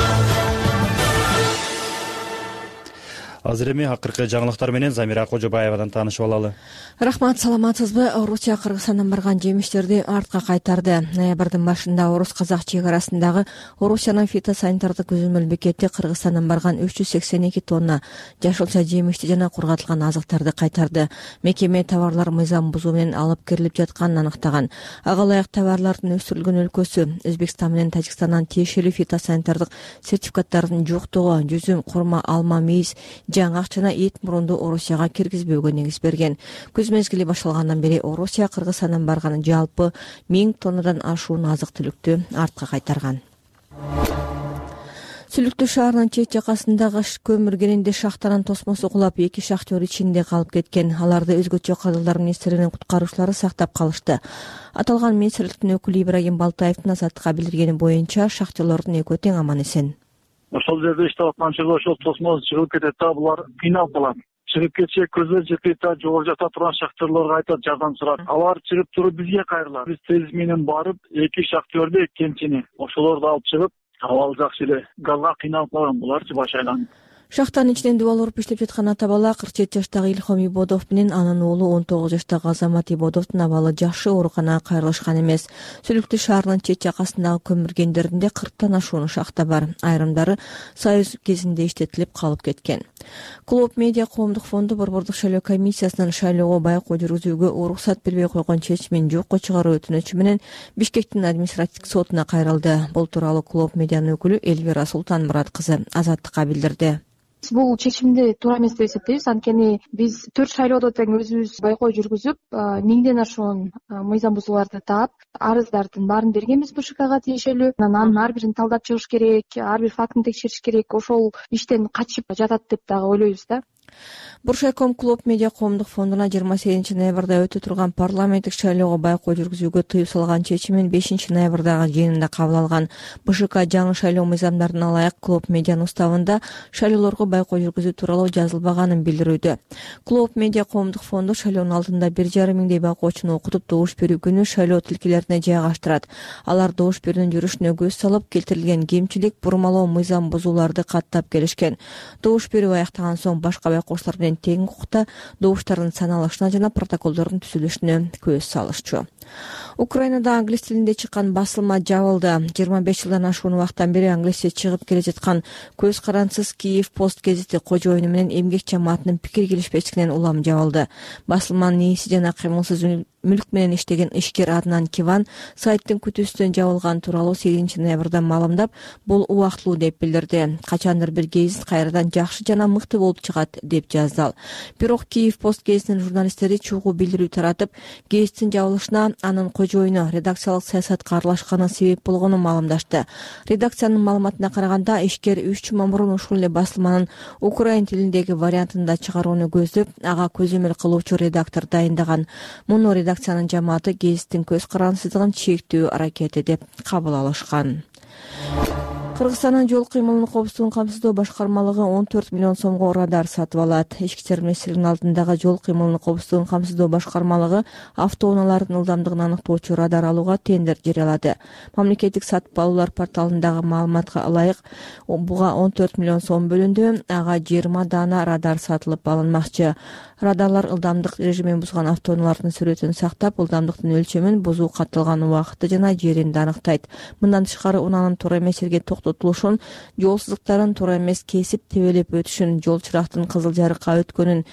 Азыр эми акыркы жаңылыктар менен Замира Кожобаевадан таанышып алалы. Рахмат, саламатсызбы? Орусия Кыргызстандан барган жемиштерди артка кайтарды. Ноябрдын башында орус-казак чек арасындагы Орусиянын фитосанитардык көзөмөл бекети Кыргызстандан барган үч жүз сексен эки тонна жашылча жемишти жана кургатылган азыктарды кайтарды. Мекеме товарлар мыйзам бузуу менен алып кирилип жатканын аныктаган. Ага ылайык товарлардын өстүрүлгөн өлкөсү Өзбекстан менен Тажикстандан тиешелүү фитосанитардык сертификаттардын жоктугу, жүзүм, курма, алма, мейиз, жаңак жана эт мурунду Орусияга киргизбөөгө негиз берген. Күз мезгили башталгандан бери Орусия Кыргызстандан барган жалпы миң тоннадан ашуун азык-түлүктү артка кайтарган. Сүлүктүү шаарынын чет жакасындагы көмүр кенинде шахтанын тосмосу кулап, эки шахтер ичинде калып кеткен. Аларды өзгөчө кадрлар министринин куткаруучулары сактап калышты. Аталган министрликтин өкүлү Ибрагим Балтаевдин Азаттыкка билдиргени боюнча шахтерлордун экөө тең аман эсен. Ошол жерде иштеп атканчылыгы ошол тосмос чыгып кетет да, булар кыйналып калат. Чыгып кетсе көздөр жетпейт да, жогору жакта турган шахтерлорго айтат жардам сурап. Алар чыгып туруп бизге кайрылат. Биз тез менен барып, эки шахтерди кемчини ошолорду алып чыгып, абал жакшы эле газга кыйналып калган буларчы баш айланып. Шахтанын ичинен дубал уруп иштеп жаткан ата бала кырк жети жаштагы Илхом Ибодов менен анын уулу он тогуз жаштагы Азамат Ибодовдун абалы жакшы, ооруканага кайрылышкан эмес. Сүлүктүү шаарынын чет жакасындагы көмүр кендеринде кырктан ашуун шахта бар. Айрымдары Союз кезинде иштетилип калып кеткен. Клуб Медиа коомдук фонду Борбордук шайлоо комиссиясынын шайлоого байкоо жүргүзүүгө уруксат бербей койгон чечимин жокко чыгаруу өтүнүчү менен Бишкектин административдик сотуна кайрылды. Бул тууралуу Клуб Медианын өкүлү Элвира Султанмурат кызы Азаттыкка билдирди. Бул чечимди туура эмес деп эсептейбиз. Анткени биз төрт шайлоодо тең өзүбүз байкоо жүргүзүп, миңден ашуун мыйзам бузууларды таап, арыздардын баарын бергенбиз БШКга тиешелүү. Анан ар бирин талдап чыгыш керек, ар бир фактын текшериш керек. Ошол иштен качып жатат деп дагы ойлойбуз да. Буршайком Клуб Медиа коомдук фондуна жыйырма сегизинчи ноябрда өтө турган парламенттик шайлоого байкоо жүргүзүүгө тыюу салган чечимин бешинчи ноябрдагы жыйынында кабыл алган. БШК жаңы шайлоо мыйзамдарына ылайык Клуб Медианын уставында шайлоолорго байкоо жүргүзүү тууралуу жазылбаганын билдирүүдө. Клуб Медиа коомдук фонду шайлоонун алдында бир жарым миңдей байкоочуну окутуп, добуш берүү күнү шайлоо тилкелерине жайгаштырат. Алар добуш берүүнүн жүрүшүнө көз салып, келтирилген кемчилик, бурмалоо, мыйзам бузууларды каттап келишкен. Добуш берүү аяктаган соң башка байкоочулар менен тең укукта добуштардын саналышына жана протоколдордун түзүлүшүнө көз салышчу. Украинада англис тилинде чыккан басылма жабылды. жыйырма беш жылдан ашуун убакыттан бери англисче чыгып келе жаткан Көз карансыз Киев пост гезити кожоюну менен эмгек жамаатынын пикир келишпестигинен улам жабылды. Басылманын ээси жана кыймылсыз мүлк менен иштеген ишкер Аднан Киван сайттын күтүүсүнөн жабылган тууралуу сегизинчи ноябрда маалымдап, бул убактылуу деп билдирди. Качандыр бир гезит кайрадан жакшы жана мыкты болуп чыгат деп жазды ал. Бирок Киев пост гезитинин журналисттери чогуу билдирүү таратып, гезиттин жабылышына анын кожоюну редакциялык саясатка аралашканы себеп болгонун маалымдашты. Редакциянын маалыматына караганда, ишкер үч жума мурун ушул эле басылманын украин тилиндеги вариантында чыгарууну көздөп, ага көзөмөл кылуучу редактор дайындаган. Муну редакциянын жамааты гезиттин көз карансыздыгын чектөө аракети деп кабыл алышкан. Кыргызстандын жол кыймылынын коопсуздугун камсыздоо башкармалыгы он төрт миллион сомго радар сатып алат. Ички иштер министрлигинин алдындагы жол кыймылынын коопсуздугун камсыздоо башкармалыгы автоунаалардын ылдамдыгын аныктоочу радар алууга тендер жарыялады. Мамлекеттик сатып алуулар порталындагы маалыматка ылайык, буга он төрт миллион сом бөлүндү. Ага жыйырма даана радар сатылып алынмакчы. Радарлар ылдамдык режимин бузган автоунаалардын сүрөтүн сактап, ылдамдыктын өлчөмүн, бузуу катталган убакытты жана жеринди аныктайт. Мындан тышкары, унаанын туура эмес жерге токтотулушун, жолсуздуктарын туура эмес кесип тебелеп өтүшүн, жол чырактын кызыл жарыкка өткөнүн,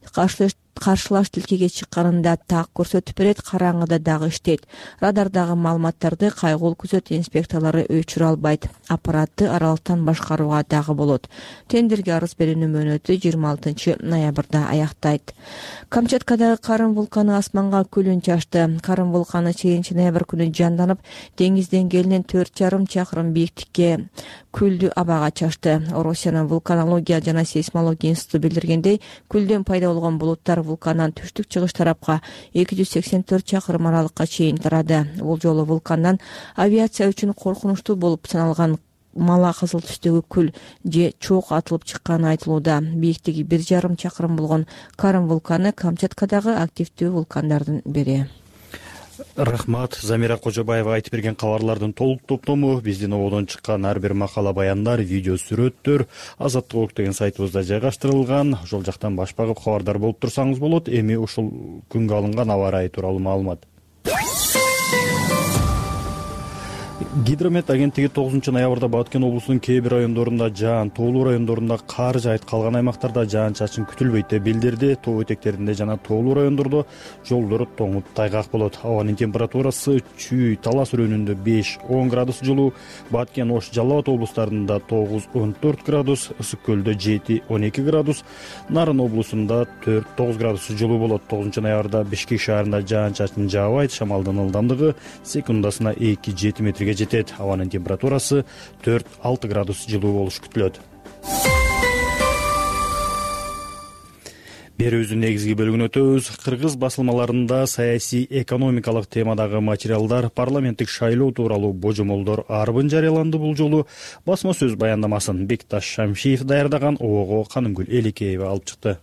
каршылаш тилкеге чыкканында так көрсөтүп берет, караңгыда дагы иштейт. Радардагы маалыматтарды кайгул күзөт инспекторлору өчүрө албайт. Аппаратты аралыктан башкарууга дагы болот. Тендерге арыз берүүнүн мөөнөтү жыйырма алтынчы ноябрда аяктайт. Камчаткадагы Карын вулканы асманга күлүн чачты. Карын вулканы сегизинчи ноябрь күнү жанданып, деңиз деңгээлинен төрт жарым чакырым бийиктикке күлдү абага чачты. Орусиянын вулканология жана сейсмология институту билдиргендей, күлдөн пайда болгон булуттар вулкандан түштүк чыгыш тарапка эки жүз сексен төрт чакырым аралыкка чейин тарады. Бул жолу вулкандан авиация үчүн коркунучтуу болуп саналган мала кызыл түстөгү күл же чоок атылып чыкканы айтылууда. Бийиктиги бир жарым чакырым болгон Карын вулканы Камчаткадагы активдүү вулкандардын бири. Рахмат. Замира Кожобаева айтып берген кабарлардын толук топтому биздин ободон чыккан ар бир макала, баяндар, видео сүрөттөр Азаттык ок деген сайтыбызда жайгаштырылган. Ошол жактан баш багып кабардар болуп турсаңыз болот. Эми ушул күнгө алынган аба ырайы тууралуу маалымат. Гидромет агенттиги тогузунчу ноябрда Баткен облусунун кээ бир райондорунда жаан, тоолуу райондорунда кар жаайт, калган аймактарда жаан-чачын күтүлбөйт деп билдирди. Тоо этектеринде жана тоолуу райондордо жолдор тоңуп тайгак болот. Абанын температурасы Чүй, Талас районунда беш он градус жылуу, Баткен, Ош, Жалал Абад облустарында тогуз он төрт градус, Ысык көлдө жети он эки градус, Нарын облусунда төрт тогуз градус жылуу болот. тогузунчу ноябрда Бишкек шаарында жаан-чачын жаабайт, шамалдын ылдамдыгы секундасына эки жети метрге жетет. Абанын температурасы төрт алты градус жылуу болуш күтүлөт. Берүүбүздүн негизги бөлүгүнө өтөбүз. Кыргыз басылмаларында саясий экономикалык темадагы материалдар, парламенттик шайлоо тууралуу божомолдор арбын жарыяланды. Бул жолу басма сөз баяндамасын Бекташ Шамшиев даярдаган, обого Канымгүл Элекеева алып чыкты.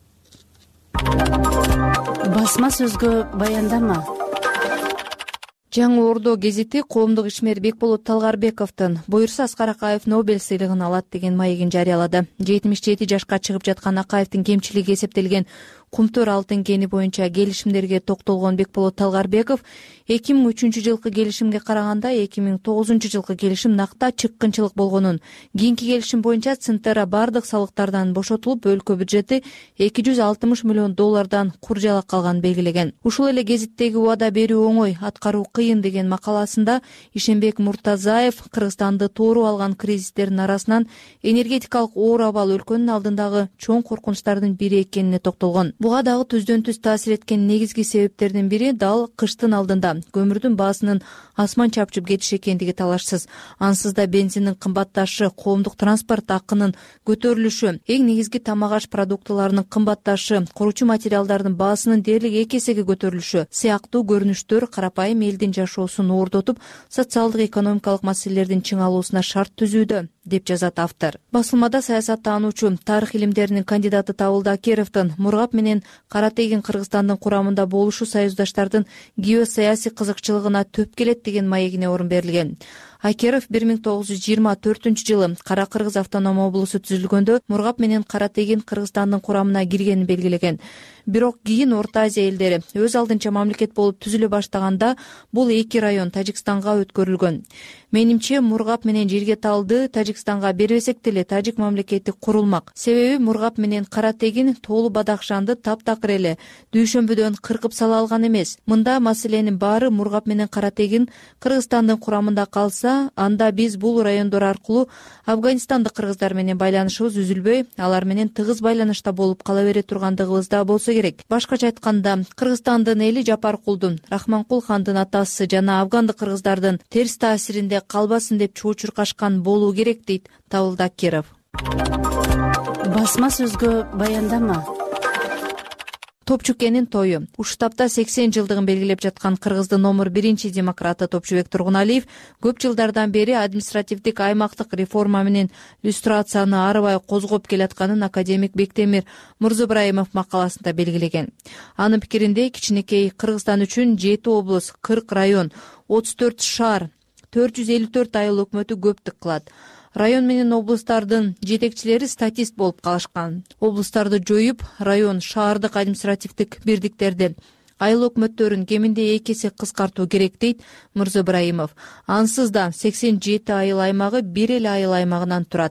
Басма сөзгө баяндама. Жаңы Ордо гезити коомдук ишмер Бекболот Талгарбековдун буюрса Аскар Акаев Нобель сыйлыгын алат деген маегин жарыялады. жетимиш жети жашка чыгып жаткан Акаевдин кемчилиги эсептелген Кумтөр алтын кени боюнча келишимдерге токтолгон Бекболот Талгарбеков эки миң үчүнчү жылкы келишимге караганда эки миң тогузунчу жылкы келишим накта чыккынчылык болгонун, кийинки келишим боюнча Центера бардык салыктардан бошотулуп, өлкө бюджети эки жүз алтымыш миллион доллардан куржалак калганын белгилеген. Ушул эле гезиттеги убада берүү оңой, аткаруу кыйын деген макаласында Ишенбек Муртазаев Кыргызстанды тоору алган кризистердин арасынан энергетикалык оор абал өлкөнүн алдындагы чоң коркунучтардын бири экенине токтолгон. Буга дагы түздөн түз таасир эткен негизги себептердин бири дал кыштын алдында көмүрдүн баасынын асман чапчып кетиши экендиги талашсыз. Ансыз да бензиндин кымбатташы, коомдук транспорт акынын көтөрүлүшү, эң негизги тамак аш продуктыларынын кымбатташы, куручу материалдардын баасынын дээрлик эки эсеге көтөрүлүшү сыяктуу көрүнүштөр карапайым элдин жашоосун оордотуп, социалдык экономикалык маселелердин чыңалуусуна шарт түзүүдө, деп жазат автор. Басылмада саясаттануучу, тарых илимдеринин кандидаты Табылды Акеровдун Мургап менен Кара тегин Кыргызстандын курамында болушу союздаштардын геосаясий кызыкчылыгына төп келет деген маегине орун берилген. Акеров бир миң тогуз жүз жыйырма төртүнчү жылы Кара Кыргыз автоном облусу түзүлгөндө Мургап менен Каратегин Кыргызстандын курамына киргенин белгилеген. Бирок кийин Орто Азия элдери өз алдынча мамлекет болуп түзүлө баштаганда бул эки район Тажикстанга өткөрүлгөн. Менимче Мургап менен Жиргеталды Тажикстанга бербесек деле тажик мамлекети курулмак. Себеби Мургап менен Каратегин Тоолу Бадахшанды таптакыр эле дүйшөмбүдөн кыркып сала алган эмес. Мында маселенин баары Мургап менен Каратегин Кыргызстандын курамында калса, анда биз бул райондор аркылуу Афганистандык кыргыздар менен байланышыбыз үзүлбөй, алар менен тыгыз байланышта болуп кала бере тургандыгыбыз да болсо керек. Башкача айтканда, Кыргызстандын эли Жапаркулдун, Рахманкул хандын атасы жана афгандык кыргыздардын терс таасиринде калбасын деп чуу чуркашкан болуу керек, дейт Табылды Акеров. Басма сөзгө баяндама. Топчукенин тою. Ушул тапта сексен жылдыгын белгилеп жаткан Кыргыздын номер биринчи демократы Топчубек Тургуналиев көп жылдардан бери административдик аймактык реформа менен люстрацияны арыбай козгоп келатканын академик Бектемир Мурзубраимов макаласында белгилеген. Анын пикиринде кичинекей Кыргызстан үчүн жети облус, кырк район, отуз төрт шаар, төрт жүз элүү төрт айыл өкмөтү көптүк кылат. Район менен облустардын жетекчилери статист болуп калышкан. Облустарды жоюп, район, шаардык административдик бирдиктерди, айыл өкмөттөрүн кеминде эки эсе кыскартуу керек, дейт Мурзубраимов. Ансыз да сексен жети айыл аймагы бир эле айыл аймагынан турат.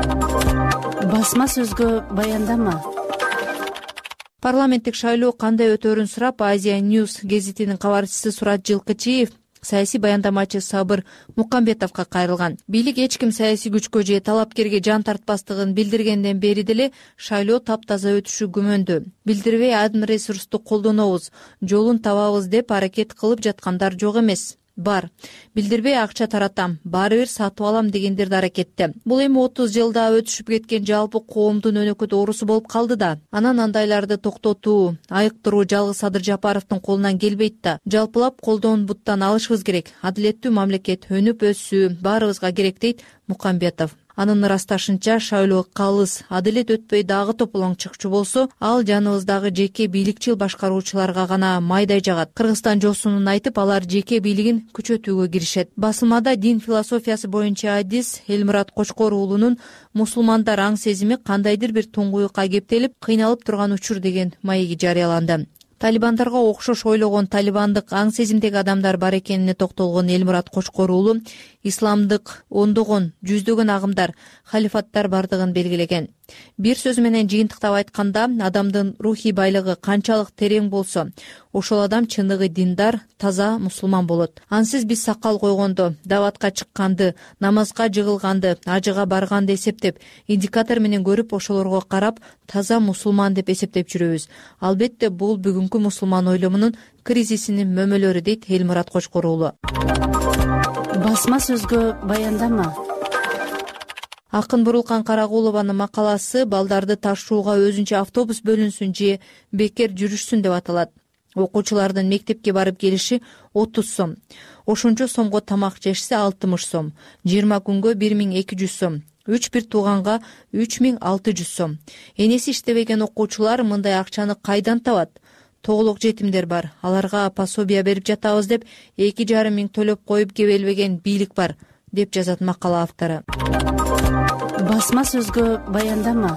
Басма сөзгө баяндама. Парламенттик шайлоо кандай өтөрүн сурап, Азия News гезитинин кабарчысы Сурат Жылкычиев саясий баяндамачы Сабыр Мукамбетовго кайрылган. Бийлик эч ким саясий күчкө же талапкерге жан тартпастыгын билдиргенден бери деле шайлоо таптаза өтүшү күмөндүү. Билдирбей адым ресурсту колдонобуз, жолун табабыз деп аракет кылып жаткандар жок эмес. Бар. Билдирбей акча таратам, баары бир сатып алам дегендер да аракетте. Бул эми отуз жылда өтүшүп кеткен жалпы коомдун өнөкөт оорусу болуп калды да. Анан андайларды токтотуу, айыктыруу жалгыз Садыр Жапаровдун колунан келбейт да. Жалпылап колдон буттан алышыбыз керек. Адилеттүү мамлекет өнүп өссү баарыбызга керек, дейт Мукамбетов. Анын ырасташынча, шайлоо калыс, адилет өтпөй дагы тополоң чыкчу болсо, ал жаныбыздагы жеке бийликчил башкаруучуларга гана майдай жагат. Кыргызстан жосунун айтып, алар жеке бийлигин күчөтүүгө киришет. Басылмада дин философиясы боюнча адис Элмурат Кочкор уулунун «Мусулмандар аң сезими кандайдыр бир туңгуюкка кептелип, кыйналып турган учур» деген маеги жарыяланды. Талибандарга окшош ойлогон талибандык аң сезимдеги адамдар бар экенине токтолгон Элмурат Кочкор уулу исламдык ондогон, жүздөгөн агымдар, халифаттар бардыгын белгилеген. Бир сөз менен жыйынтыктап айтканда, адамдын рухий байлыгы канчалык терең болсо, ошол адам чыныгы диндар, таза мусулман болот. Ансыз биз сакал койгондо, даватка чыкканды, намазга жыгылганды, ажыга барганды эсептеп, индикатор менен көрүп, ошолорго карап, таза мусулман деп эсептеп жүрөбүз. Албетте бул бүгүнкү мусулман ойломунун кризисинин мөмөлөрү, дейт Элмурат Кочкор уулу. Басма сөзгө баяндама. Акын Бурулкан Карагулованын макаласы балдарды ташууга өзүнчө автобус бөлүнсүн же бекер жүрүшсүн деп аталат. Окуучулардын мектепке барып келиши отуз сом. Ошончо сомго тамак жешсе алтымыш сом. жыйырма күнгө бир миң эки жүз сом. үч бир тууганга үч миң алты жүз сом. Энеси иштебеген окуучулар мындай акчаны кайдан табат? Тоголок жетимдер бар. Аларга пособия берип жатабыз деп эки жарым миң төлөп коюп кебелбеген бийлик бар, деп жазат макала автору. Басма сөзгө баяндама.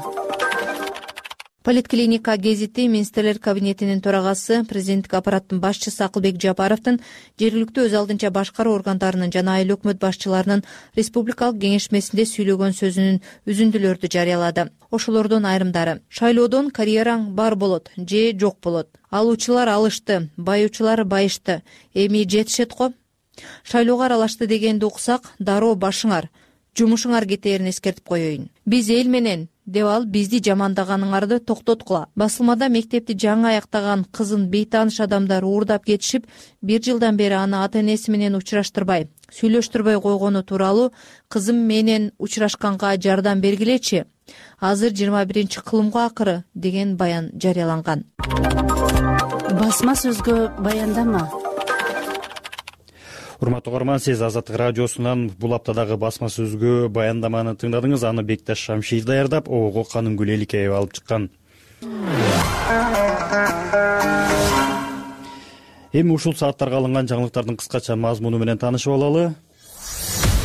Политклиника гезити министрлер кабинетинин төрагасы, президенттик аппараттын башчысы Акылбек Жапаровдун жергиликтүү өз алдынча башкаруу органдарынын жана айыл өкмөт башчыларынын республикалык кеңешмесинде сүйлөгөн сөзүнүн үзүндүлөрдү жарыялады. Ошолордун айрымдары: шайлоодон карьераң бар болот же жок болот. Алуучулар алышты, байуучулар байышты. Эми жетишет го. Шайлоого аралашты дегенди уксак, дароо башыңар, жумушуңар кетээрин эскертип коеюн. Биз эл менен, деп ал бизди жамандаганыңарды токтоткула. Басылмада мектепти жаңы аяктаган кызын бейтааныш адамдар уурдап кетишип, бир жылдан бери аны ата-энеси менен учураштырбай, сүйлөштүрбөй койгону тууралуу кызым менен учурашканга жардам бергилечи. Азыр жыйырма биринчи кылымго акыры деген баян жарыяланган. Басма сөзгө баяндама. Урматтуу угарман, сиз Азаттык радиосунан бул аптадагы басма сөзгө баяндаманы тыңдадыңыз. Аны Бекташ Шамшиев даярдап, ого Канымгүл Эликеев алып чыккан. Эми ушул сааттарга алынган жаңылыктардын кыскача мазмуну менен таанышып алалы.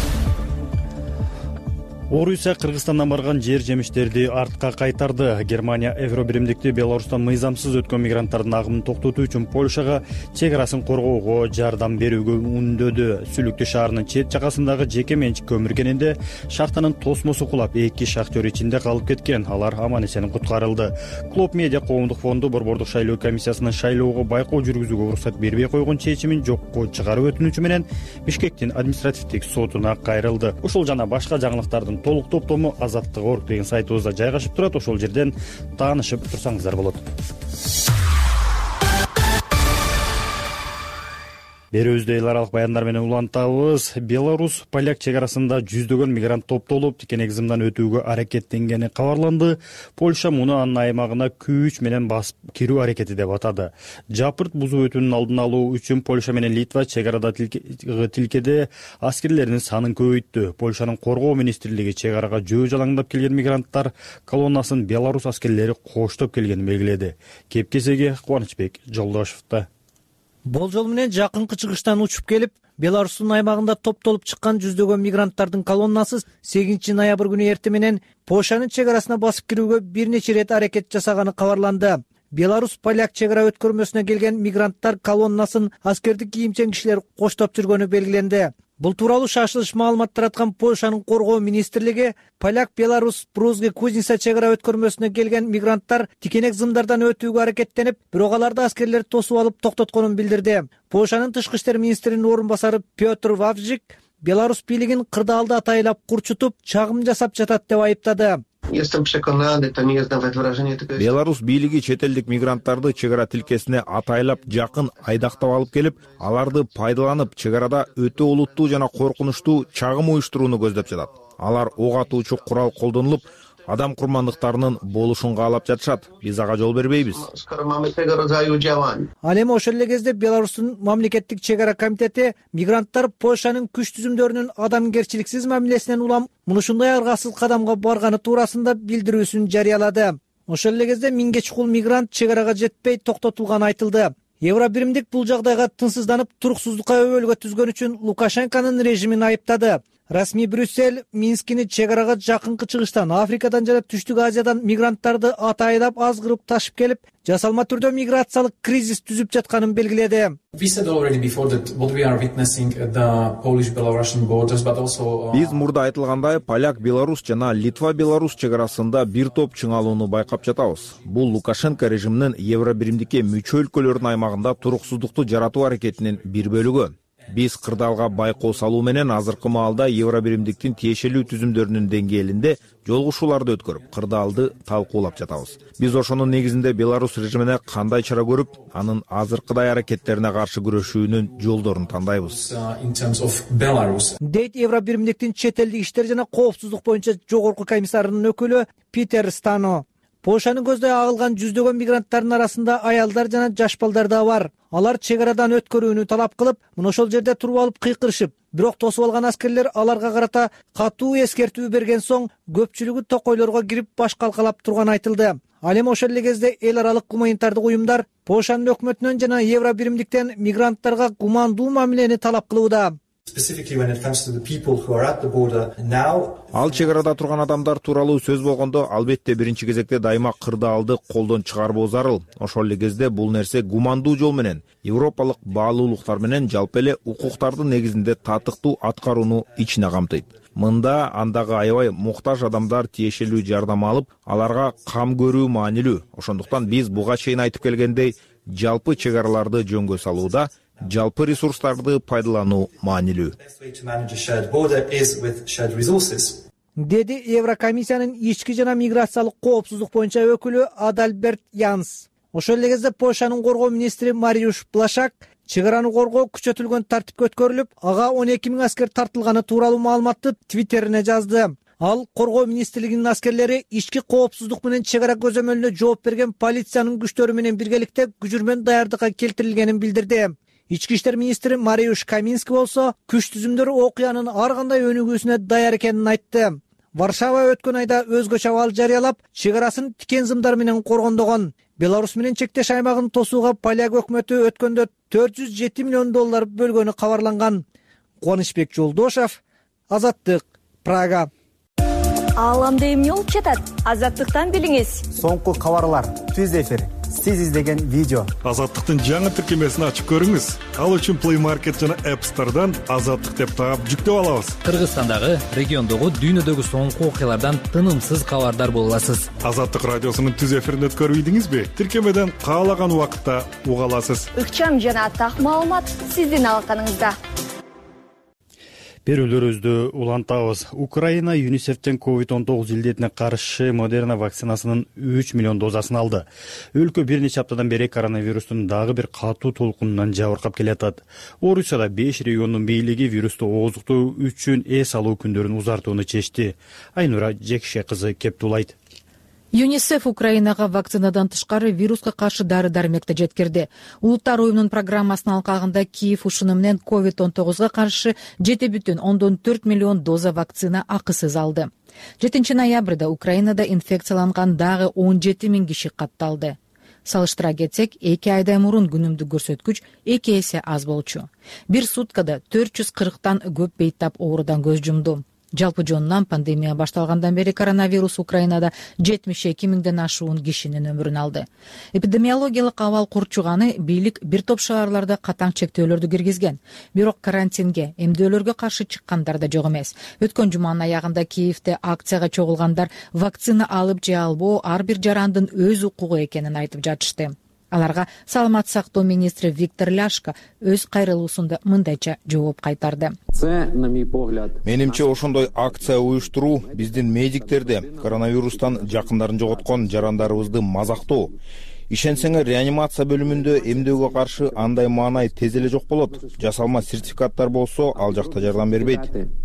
Орусия Кыргызстандан барган жер жемиштерди артка кайтарды. Германия Евро биримдикти Беларустан мыйзамсыз өткөн мигранттардын агымын токтотуу үчүн Польшага чек арасын коргоого жардам берүүгө үндөдү. Сүлүктү шаарынын чет жакасындагы жеке менчик көмүр кенинде шахтанын тосмосу кулап, эки шахтер ичинде калып кеткен. Алар аман эсен куткарылды. Клуб Медиа коомдук фонду Борбордук шайлоо комиссиясынын шайлоого байкоо жүргүзүүгө уруксат бербей койгон чечимин жокко чыгаруу өтүнүчү менен Бишкектин административдик сотуна кайрылды. Ушул жана башка жаңылыктардын толук топтому азаттык орг деген сайтыбызда жайгашып турат. Ошол жерден таанышып турсаңыздар болот. Берүүбүздө эл аралык баяндар менен улантабыз. Беларус поляк чек арасында жүздөгөн мигрант топтолуп, тикенек зымдан өтүүгө аракеттенгени кабарланды. Польша муну анын аймагына күч менен басып кирүү аракети деп атады. Жапырт бузуу өтүүнүн алдын алуу үчүн Польша менен Литва чек арада тилкеде аскерлеринин санын көбөйттү. Польшанын коргоо министрлиги чек арага жөө жалаңдап келген мигранттар колоннасын Беларус аскерлери коштоп келгенин белгиледи. Кепкесеге Кубанычбек Жолдошевда. Болжол менен жакынкы чыгыштан учуп келип, Беларустун аймагында топтолуп чыккан жүздөгөн мигранттардын колоннасы сегизинчи ноябрь күнү эртең менен Польшанын чек арасына басып кирүүгө бир нече ирет аракет жасаганы кабарланды. Беларус поляк чек ара өткөрмөсүнө келген мигранттар колоннасын аскердик кийимчен кишилер коштоп жүргөнү белгиленди. Бул тууралуу шашылыш маалымат тараткан Польшанын коргоо министрлиги поляк Беларус Брузги Кузница чек ара өткөрмөсүнө келген мигранттар тикенек зымдардан өтүүгө аракеттенип, бирок аларды аскерлер тосуп алып токтотконун билдирди. Польшанын тышкы иштер министринин орун басары Петр Вавжик Беларус бийлигин кырдаалды атайлап курчутуп, чагым жасап жатат деп айыптады. Беларус бийлиги чет элдик мигранттарды чек ара тилкесине атайлап жакын айдактап алып келип, аларды пайдаланып чек арада өтө олуттуу жана коркунучтуу чагым уюштурууну көздөп жатат. Алар ок атуучу курал колдонулуп, адам курмандыктарынын болушун каалап жатышат. Биз ага жол бербейбиз. Ал эми ошол эле кезде Беларустун мамлекеттик чек ара комитети мигранттар Польшанын күч түзүмдөрүнүн адамгерчиликсиз мамилесинен улам мынушундай аргасыз кадамга барганы туурасында билдирүүсүн жарыялады. Ошол эле кезде миңге чукул мигрант чек арага жетпей токтотулганы айтылды. Евро биримдик бул жагдайга тынчсызданып, туруксуздукка өбөлгө түзгөн үчүн Лукашенконун режимин айыптады. Расмий Брюссель Минскини чек арага жакынкы чыгыштан, Африкадан жана Түштүк Азиядан мигранттарды атайлап азгырып ташып келип, жасалма түрдө миграциялык кризис түзүп жатканын белгиледи. Биз мурда айтылгандай, поляк Беларус жана Литва Беларус чек арасында бир топ чыңалууну байкап жатабыз. Бул Лукашенко режиминин Евро биримдикке мүчө өлкөлөрдүн аймагында туруксуздукту жаратуу аракетинин бир бөлүгү. Биз кырдаалга байкоо салуу менен азыркы маалда Евро биримдиктин тиешелүү түзүмдөрүнүн деңгээлинде жолугушууларды өткөрүп, кырдаалды талкуулап жатабыз. Биз ошонун негизинде Беларус режимине кандай чара көрүп, анын азыркыдай аракеттерине каршы күрөшүүнүн жолдорун тандайбыз. Дейт Евро биримдиктин чет элдик иштер жана коопсуздук боюнча жогорку комиссарынын өкүлү Питер Стано. Польшанын көздөй агылган жүздөгөн мигранттардын арасында аялдар жана жаш балдар да бар. Алар чек арадан өткөрүүнү талап кылып, мына ошол жерде туруп алып кыйкырышып, бирок тосуп алган аскерлер аларга карата катуу эскертүү берген соң, көпчүлүгү токойлорго кирип баш калкалап турганы айтылды. Ал эми ошол эле кезде эл аралык гуманитардык уюмдар Польшанын өкмөтүнөн жана Евро биримдиктен мигранттарга гумандуу мамилени талап кылууда. Ал чек арада турган адамдар тууралуу сөз болгондо, албетте биринчи кезекте дайыма кырдаалды колдон чыгарбоо зарыл. Ошол эле кезде бул нерсе гумандуу жол менен, европалык баалуулуктар менен жалпы эле укуктардын негизинде татыктуу аткарууну ичине камтыйт. Мында андагы аябай муктаж адамдар тиешелүү жардам алып, аларга кам көрүү маанилүү. Ошондуктан биз буга чейин айтып келгендей, жалпы чек араларды жөнгө салууда жалпы ресурстарды пайдалануу маанилүү, деди Еврокомиссиянын ички жана миграциялык коопсуздук боюнча өкүлү Адальберт Янс. Ошол эле кезде Польшанын коргоо министри Мариуш Блашак чек араны коргоо күчөтүлгөн тартипке өткөрүлүп, ага он эки миң аскер тартылганы тууралуу маалыматты Твиттерине жазды. Ал коргоо министрлигинин аскерлери ички коопсуздук менен чек ара көзөмөлүнө жооп берген полициянын күчтөрү менен биргеликте күжүрмөн даярдыкка келтирилгенин билдирди. Ички иштер министри Мариуш Камински болсо, күч түзүмдөр окуянын ар кандай өнүгүүсүнө даяр экенин айтты. Варшава өткөн айда өзгөчө абал жарыялап, чек арасын тикен зымдар менен коргондогон. Беларус менен чектеш аймагын тосууга поляк өкмөтү өткөндө төрт жүз жети миллион доллар бөлгөнү кабарланган. Кубанычбек Жолдошев, Азаттык, Прага. Ааламда эмне болуп жатат? Азаттыктан билиңиз. Соңку кабарлар, түз эфир, сиз издеген видео. Азаттыктын жаңы тиркемесин ачып көрүңүз. Ал үчүн Play Market жана App Store'дан Азаттык деп таап жүктөп алабыз. Кыргызстандагы, региондогу, дүйнөдөгү соңку окуялардан тынымсыз кабардар боло аласыз. Азаттык радиосунун түз эфирин өткөрбөйдүңүзбү? Тиркемеден каалаган убакытта уга аласыз. Ыкчам жана так маалымат сиздин алаканыңызда. Берүүлөрүбүздү улантабыз. Украина ЮНИСЕФтен ковид он тогуз илдетине каршы Модерна вакцинасынын үч миллион дозасын алды. Өлкө бир нече аптадан бери коронавирустун дагы бир катуу толкунунан жабыркап келатат. Орусияда беш региондун бийлиги вирусту ооздуктоо үчүн эс алуу күндөрүн узартууну чечти. Айнура Жекше кызы кептулайт. ЮНИСЕФ Украинага вакцинадан тышкары вируска каршы дары-дармекти жеткирди. Улуттар уюмунун программасынын алкагында Киев ушуну менен ковид он тогузга каршы жети бүтүн ондон төрт миллион доза вакцина акысыз алды. жетинчи ноябрда Украинада инфекцияланган дагы он жети миң киши катталды. Салыштыра кетсек, эки айдай мурун күнүмдүк көрсөткүч эки эсе аз болчу. Бир суткада төрт жүз кырктан көп бейтап оорудан көз жумду. Жалпы жонунан пандемия башталгандан бери коронавирус Украинада жетимиш эки миңден ашуун кишинин өмүрүн алды. Эпидемиологиялык абал курчуганы бийлик бир топ шаарларда катаң чектөөлөрдү киргизген. Бирок карантинге, эмдөөлөргө каршы чыккандар да жок эмес. Өткөн жуманын аягында Киевде акцияга чогулгандар вакцина алып же албоо ар бир жарандын өз укугу экенин айтып жатышты. Аларга саламаттык сактоо министри Виктор Ляшко өз кайрылуусунда мындайча жооп кайтарды. Менимче ошондой акция уюштуруу биздин медиктерди коронавирустан жакындарын жоготкон жарандарыбызды мазактоо. Ишенсеңер, реанимация бөлүмүндө эмдөөгө каршы андай маанай тез эле жок болот. Жасалма сертификаттар болсо, ал жакта жардам бербейт.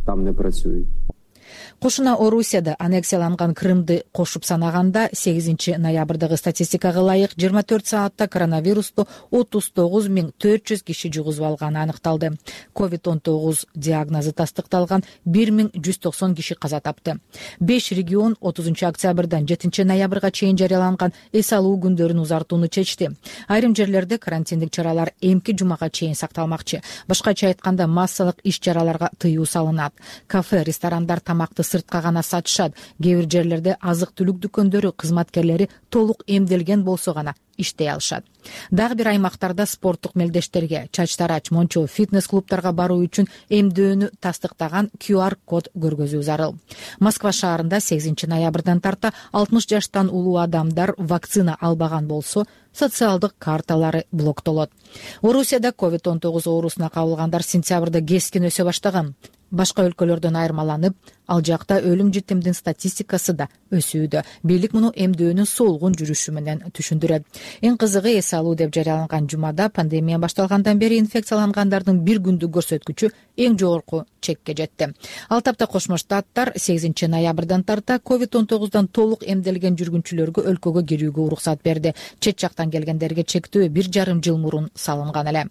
Кошуна Орусияда аннексияланган Крымды кошуп санаганда сегизинчи ноябрдагы статистикага ылайык жыйырма төрт саатта коронавирусту отуз тогуз миң төрт жүз киши жугузуп алганы аныкталды. ковид он тогуз диагнозу тастыкталган бир миң жүз токсон киши каза тапты. беш регион отузунчу октябрдан жетинчи ноябрга чейин жарыяланган эс алуу күндөрүн узартууну чечти. Айрым жерлерде карантиндик чаралар эмки жумага чейин сакталмакчы. Башкача айтканда массалык иш-чараларга тыюу салынат. Кафе, ресторандар тамакты сыртка гана сатышат. Кээ бир жерлерде азык-түлүк дүкөндөрү кызматкерлери толук эмделген болсо гана иштей алышат. Дагы бир аймактарда спорттук мелдештерге, чач тарач, мончо, фитнес клубтарга баруу үчүн эмдөөнү тастыктаган ку ар код көргөзүү зарыл. Москва шаарында сегизинчи ноябрдан тарта алтымыш жаштан улуу адамдар вакцина албаган болсо, социалдык карталары блоктолот. Орусияда ковид он тогуз оорусуна кабылгандар сентябрда кескин өсө баштаган. Башка өлкөлөрдөн айырмаланып, ал жакта өлүм житимдин статистикасы да өсүүдө. Бийлик муну эмдөөнүн солгун жүрүшү менен түшүндүрөт. Эң кызыгы, эс алуу деп жарыяланган жумада пандемия башталгандан бери инфекциялангандардын бир күндүк көрсөткүчү эң жогорку чекке жетти. Ал тапта Кошмо Штаттар сегизинчи ноябрдан тарта ковид он тогуздан толук эмделген жүргүнчүлөргө өлкөгө кирүүгө уруксат берди. Чет жактан келгендерге чектөө бир жарым жыл мурун салынган эле.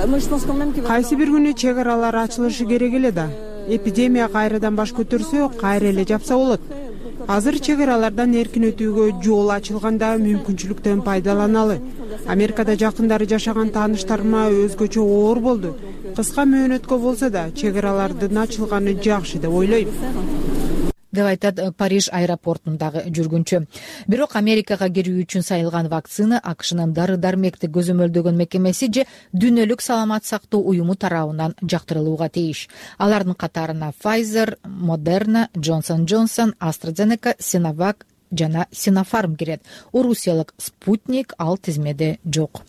Кайсы бир күнү чек аралар ачылышы керек эле да. Эпидемия кайрадан баш көтөрсө, кайра эле жапса болот. Азыр чек аралардан эркин өтүүгө жол ачылганда мүмкүнчүлүктөн пайдаланалы. Америкада жакындары жашаган тааныштарыма өзгөчө оор болду. Кыска мөөнөткө болсо да чек аралардын ачылганы жакшы деп ойлойм, деп айтат Париж аэропортундагы жүргүнчү. Бирок Америкага кирүү үчүн сайылган вакцина АКШнын дары-дармекти көзөмөлдөгөн мекемеси же дүйнөлүк саламаттык сактоо уюму тарабынан жактырылууга тийиш. Алардын катарына Pfizer, Moderna, Johnson Johnson, AstraZeneca, Sinovac жана Sinopharm кирет. Орусиялык Спутник ал тизмеде жок.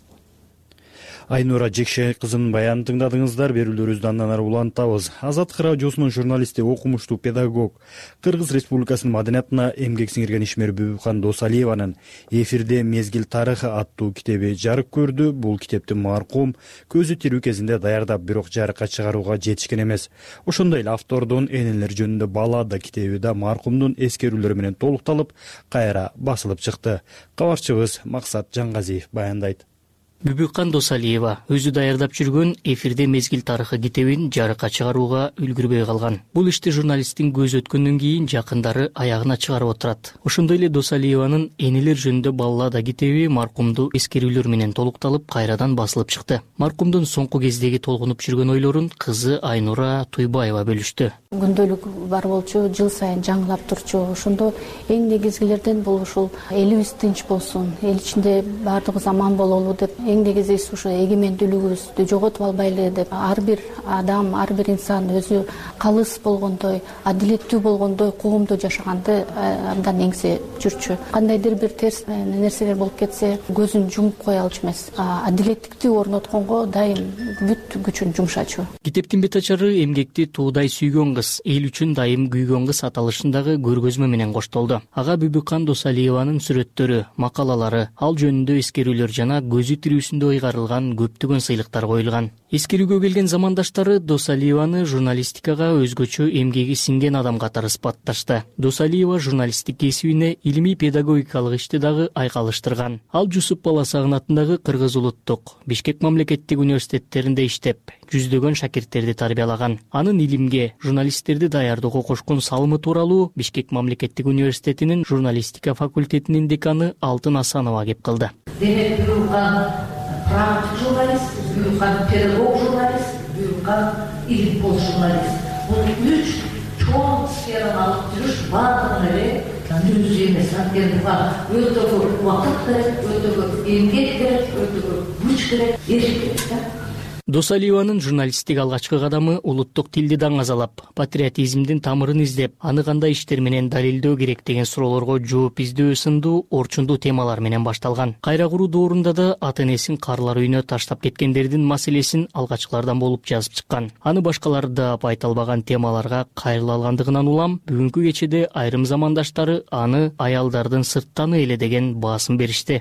Айнура Жекше кызынын баянын тыңдадыңыздар. Берүүлөрүбүздү андан ары улантабыз. Азаттык радиосунун журналисти, окумуштуу педагог, Кыргыз Республикасынын маданиятына эмгек сиңирген ишмер Бүбүкхан Досалиеванын эфирде Мезгил тарыхы аттуу китеби жарык көрдү. Бул китепти маркум көзү тирүү кезинде даярдап, бирок жарыкка чыгарууга жетишкен эмес. Ошондой эле автордун энелер жөнүндө баллада китеби да маркумдун эскерүүлөрү менен толукталып, кайра басылып чыкты. Кабарчыбыз Максат Жангазиев баяндайт. Бүбүкан Досалиева өзү даярдап жүргөн Эфирде мезгил тарыхы китебин жарыкка чыгарууга үлгүрбөй калган. Бул ишти журналисттин көзү өткөндөн кийин жакындары аягына чыгарып отурат. Ошондой эле Досалиеванын Энелер жөнүндө баллада китеби маркумду эскерүүлөр менен толукталып, кайрадан басылып чыкты. Маркумдун соңку кездеги толгунуп жүргөн ойлорун кызы Айнура Туйбаева бөлүштү. Күндөлүк бар болчу, жыл сайын жаңылап турчу. Ошондо эң негизгилерден бул ушул элибиз тынч болсун, эл ичинде баардыгы аман бололу деп, эң негизгиси ушу эгемендүүлүгүбүздү жоготуп албайлы деп, ар бир адам, ар бир инсан өзү калыс болгондой, адилеттүү болгондой коомдо жашаганды абдан эңсе жүрчү. Кандайдыр бир терс нерселер болуп кетсе, көзүн жумуп кое алчу эмес. Адилеттикти орнотконго дайым бүт күчүн жумшачу. Китептин бет ачары эмгекти туудай сүйгөн кыз, эл үчүн дайым күйгөн кыз аталышындагы көргөзмө менен коштолду. Ага Бүбүкан Досалиеванын сүрөттөрү, макалалары, ал жөнүндө эскерүүлөр жана көзү тирүүсүндө ыйгарылган көптөгөн сыйлыктар коюлган. Эскерүүгө келген замандаштары Досалиеваны журналистикага өзгөчө эмгеги сиңген адам катары сыпатташты. Досалиева журналисттик кесибине илимий педагогикалык ишти дагы айкалыштырган. Ал Жусуп Баласагын атындагы Кыргыз улуттук, Бишкек мамлекеттик университеттеринде иштеп, жүздөгөн шакирттерди тарбиялаган. Анын илимге, журналисттерди даярдоого кошкон салымы тууралуу Бишкек мамлекеттик университетинин журналистика факультетинин деканы Алтын Асанова кеп кылды. Демек, Бүбүкан практик журналист, Бүбүкан педагог журналист, Бүбүкан илимпол журналист. Бул үч чоң сфераны алып жүрүш баардыгын эле мүнөз эмес. Анткени буга өтө көп убакыт керек, өтө көп эмгек керек, өтө көп күч керек, эрк керек. Досалиеванын журналисттик алгачкы кадамы улуттук тилди даңазалап, патриотизмдин тамырын издеп, аны кандай иштер менен далилдөө керек деген суроолорго жооп издөө сындуу орчундуу темалар менен башталган. Кайра куруу доорунда да ата энесин карлар үйүнө таштап кеткендердин маселесин алгачкылардан болуп жазып чыккан. Аны башкалар да айта албаган темаларга кайрыла алгандыгынан улам, бүгүнкү кечеде айрым замандаштары аны аялдардын сырттаны эле деген баасым беришти.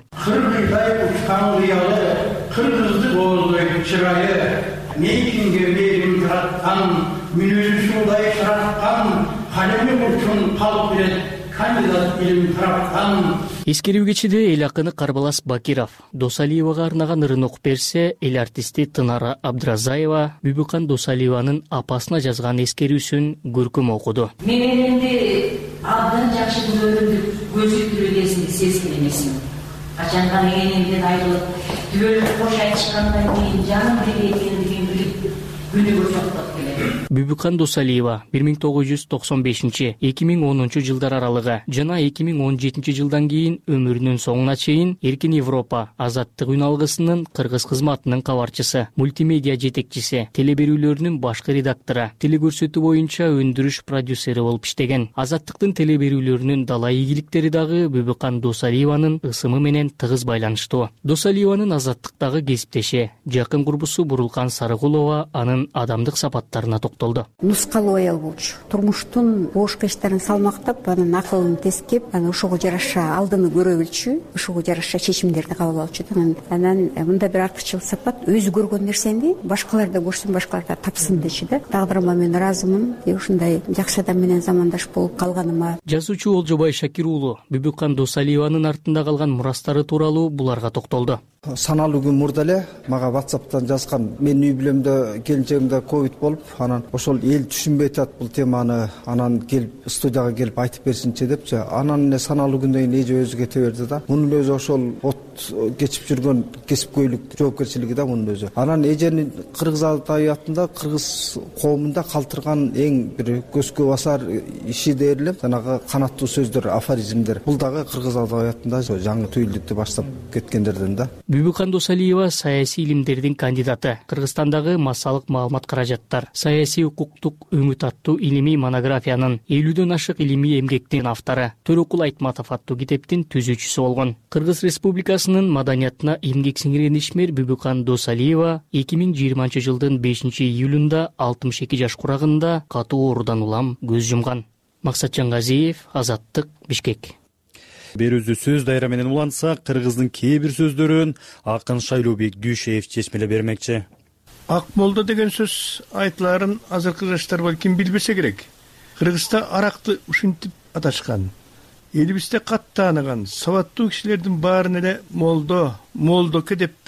Kırmızı boğazlı çırayı, meykinge meyrim taratkan, münüzü suday taratkan, kalemi uçun kalıp bilet, kandidat ilim taratkan. Эскерүү кечиде эл акыны Карбалас Бакиров Досалиевага арнаган ырын окуп берсе, эл артисти Тынара Абдразаева Бүбүкан Досалиеванын апасына жазган эскерүүсүн көркөм окуду. Мен элимди абдан жакшы көрөмдү көзү түрүгесин сезген эмесмин. Качандан энемден айрылып, түбөлүк кош айтышкандан кийин жаным деги экендигин билип, күнүгө жоктоп келем. Бүбүкан Досалиева бир миң тогуз жүз токсон бешинчи — эки миң онунчу жылдар аралыгы жана эки миң он жетинчи жылдан кийин өмүрүнүн соңуна чейин Эркин Европа Азаттык үн алгысынын кыргыз кызматынын кабарчысы, мультимедиа жетекчиси, телеберүүлөрүнүн башкы редактору, телекөрсөтүү боюнча өндүрүш продюсери болуп иштеген. Азаттыктын телеберүүлөрүнүн дала ийгиликтери дагы Бүбүкан Досалиеванын ысымы менен тыгыз байланыштуу. Досалиеванын Азаттыктагы кесиптеши, жакын курбусу Бурулкан Сарыгулова анын адамдык сапаттарына токтолду. Нускалуу аял болчу. Турмуштун бошко иштерин салмактап, анын акылын тескеп, анан ошого жараша алдыны көрө билчү, ошого жараша чечимдерди кабыл алчу. Анан мындай бир артыкчыл сапат, өзү көргөн нерсени башкалар да көрсүн, башкалар да тапсын дечи да. Тагдырыма мен ыраазымын. Ушундай жакшы адам менен замандаш болуп калганыма. Жазуучу Олжобай Шакир уулу Бүбүкан Досалиеванын артында калган мурастары тууралуу буларга токтолду. Саналуу күн мурда эле мага WhatsApp'тан жазган, мен үй бүлөмдө келинчегимде ковид болуп, анан ошол эл түшүнбөй атат бул теманы, анан келип студияга келип айтып берсинчи депчи. Анан эле саналуу күндөн кийин эже өзү кете берди да. Мунун өзү ошол от кечип жүргөн кесипкөйлүк жоопкерчилиги да мунун өзү. Анан эженин кыргыз адабиятында, кыргыз коомунда калтырган эң бир көзгө басар иши дээрлеп, жанагы канаттуу сөздөр, афоризмдер. Бул дагы кыргыз адабиятында жаңы түйүлдүктү баштап кеткендерден да. Бүбүкан Досалиева саясий илимдердин кандидаты, Кыргызстандагы массалык маалымат каражаттар, саясий укуктук үмүт аттуу илимий монографиянын, элүүдөн ашык илимий эмгектин автору, Төрөкул Айтматов аттуу китептин түзүүчүсү болгон. Кыргыз Республикасынын маданиятына эмгек сиңирген ишмер Бүбүкан Досалиева эки миң жыйырманчы жылдын бешинчи июлунда алтымыш эки жаш курагында катуу оорудан улам көз жумган. Максатжан Газиев, Азаттык, Бишкек. Берүүбүздү сөз дайра менен улантсак, кыргыздын кээ бир сөздөрүн акын Шайлообек Дүйшеев чечмелеп бермекчи. Ак молдо деген сөз айтыларын азыркы жаштар балким билбесе керек. Кыргызда аракты ушинтип аташкан. Элибизде катты тааныган сабаттуу кишилердин баарын эле молдо, молдоке деп да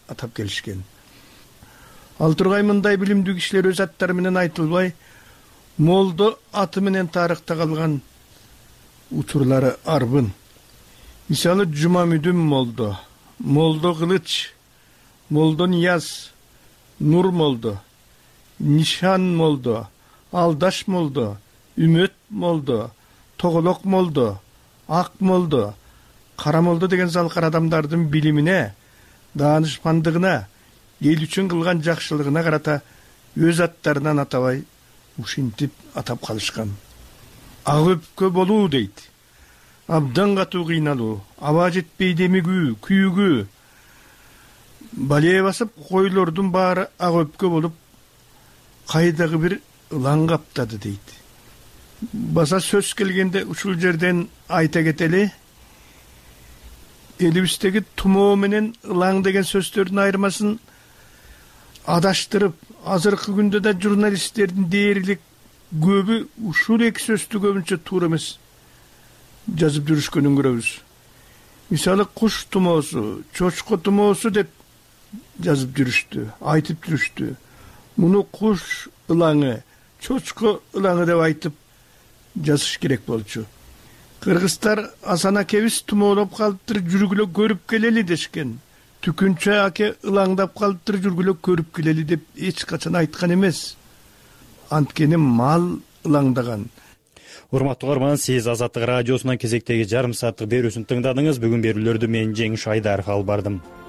атап келишкен. Ал тургай мындай билимдүү кишилер өз аттары менен айтылбай, молдо аты менен тарыхта калган учурлары арбын. Мисалы Жумамүдүн молдо, молдо Кылыч, молдо Нияз, Нур молдо, Нишан молдо, Алдаш молдо, Үмөт молдо, Тоголок молдо, Ак молдо, Кара молдо деген залкар адамдардын билимине, даанышмандыгына, эл үчүн кылган жакшылыгына карата өз аттарынан атабай ушинтип атап калышкан. Ак өпкө болуу дейт. Абдан катуу кыйналуу, аба жетпей демигүү, күйүүгүү. Балее басып койлордун баары ак өпкө болуп, кайдагы бир ылаң каптады дейт. Баса сөз келгенде ушул жерден айта кетели, элибиздеги тумоо менен ылаң деген сөздөрдүн айырмасын адаштырып, азыркы күндө да журналисттердин дээрлик көбү ушул эки сөздү көбүнчө туура эмес жазып жүрүшкөнүн көрөбүз. Мисалы куш тумоосу, чочко тумоосу деп жазып жүрүштү, айтып жүрүштү. Муну куш ылаңы, чочко ылаңы деп айтып жазыш керек болчу. Кыргыздар Асан акебиз тумоолоп калыптыр, жүргүлө көрүп келели дешкен. Түкүнчө аке ылаңдап калыптыр, жүргүлө көрүп келели деп эч качан айткан эмес. Анткени мал ылаңдаган. Урматтуу угарман, сиз Азаттык радиосунан кезектеги жарым сааттык берүүсүн тыңдадыңыз. Бүгүн берүүлөрдү мен Жеңиш Айдаров алып бардым.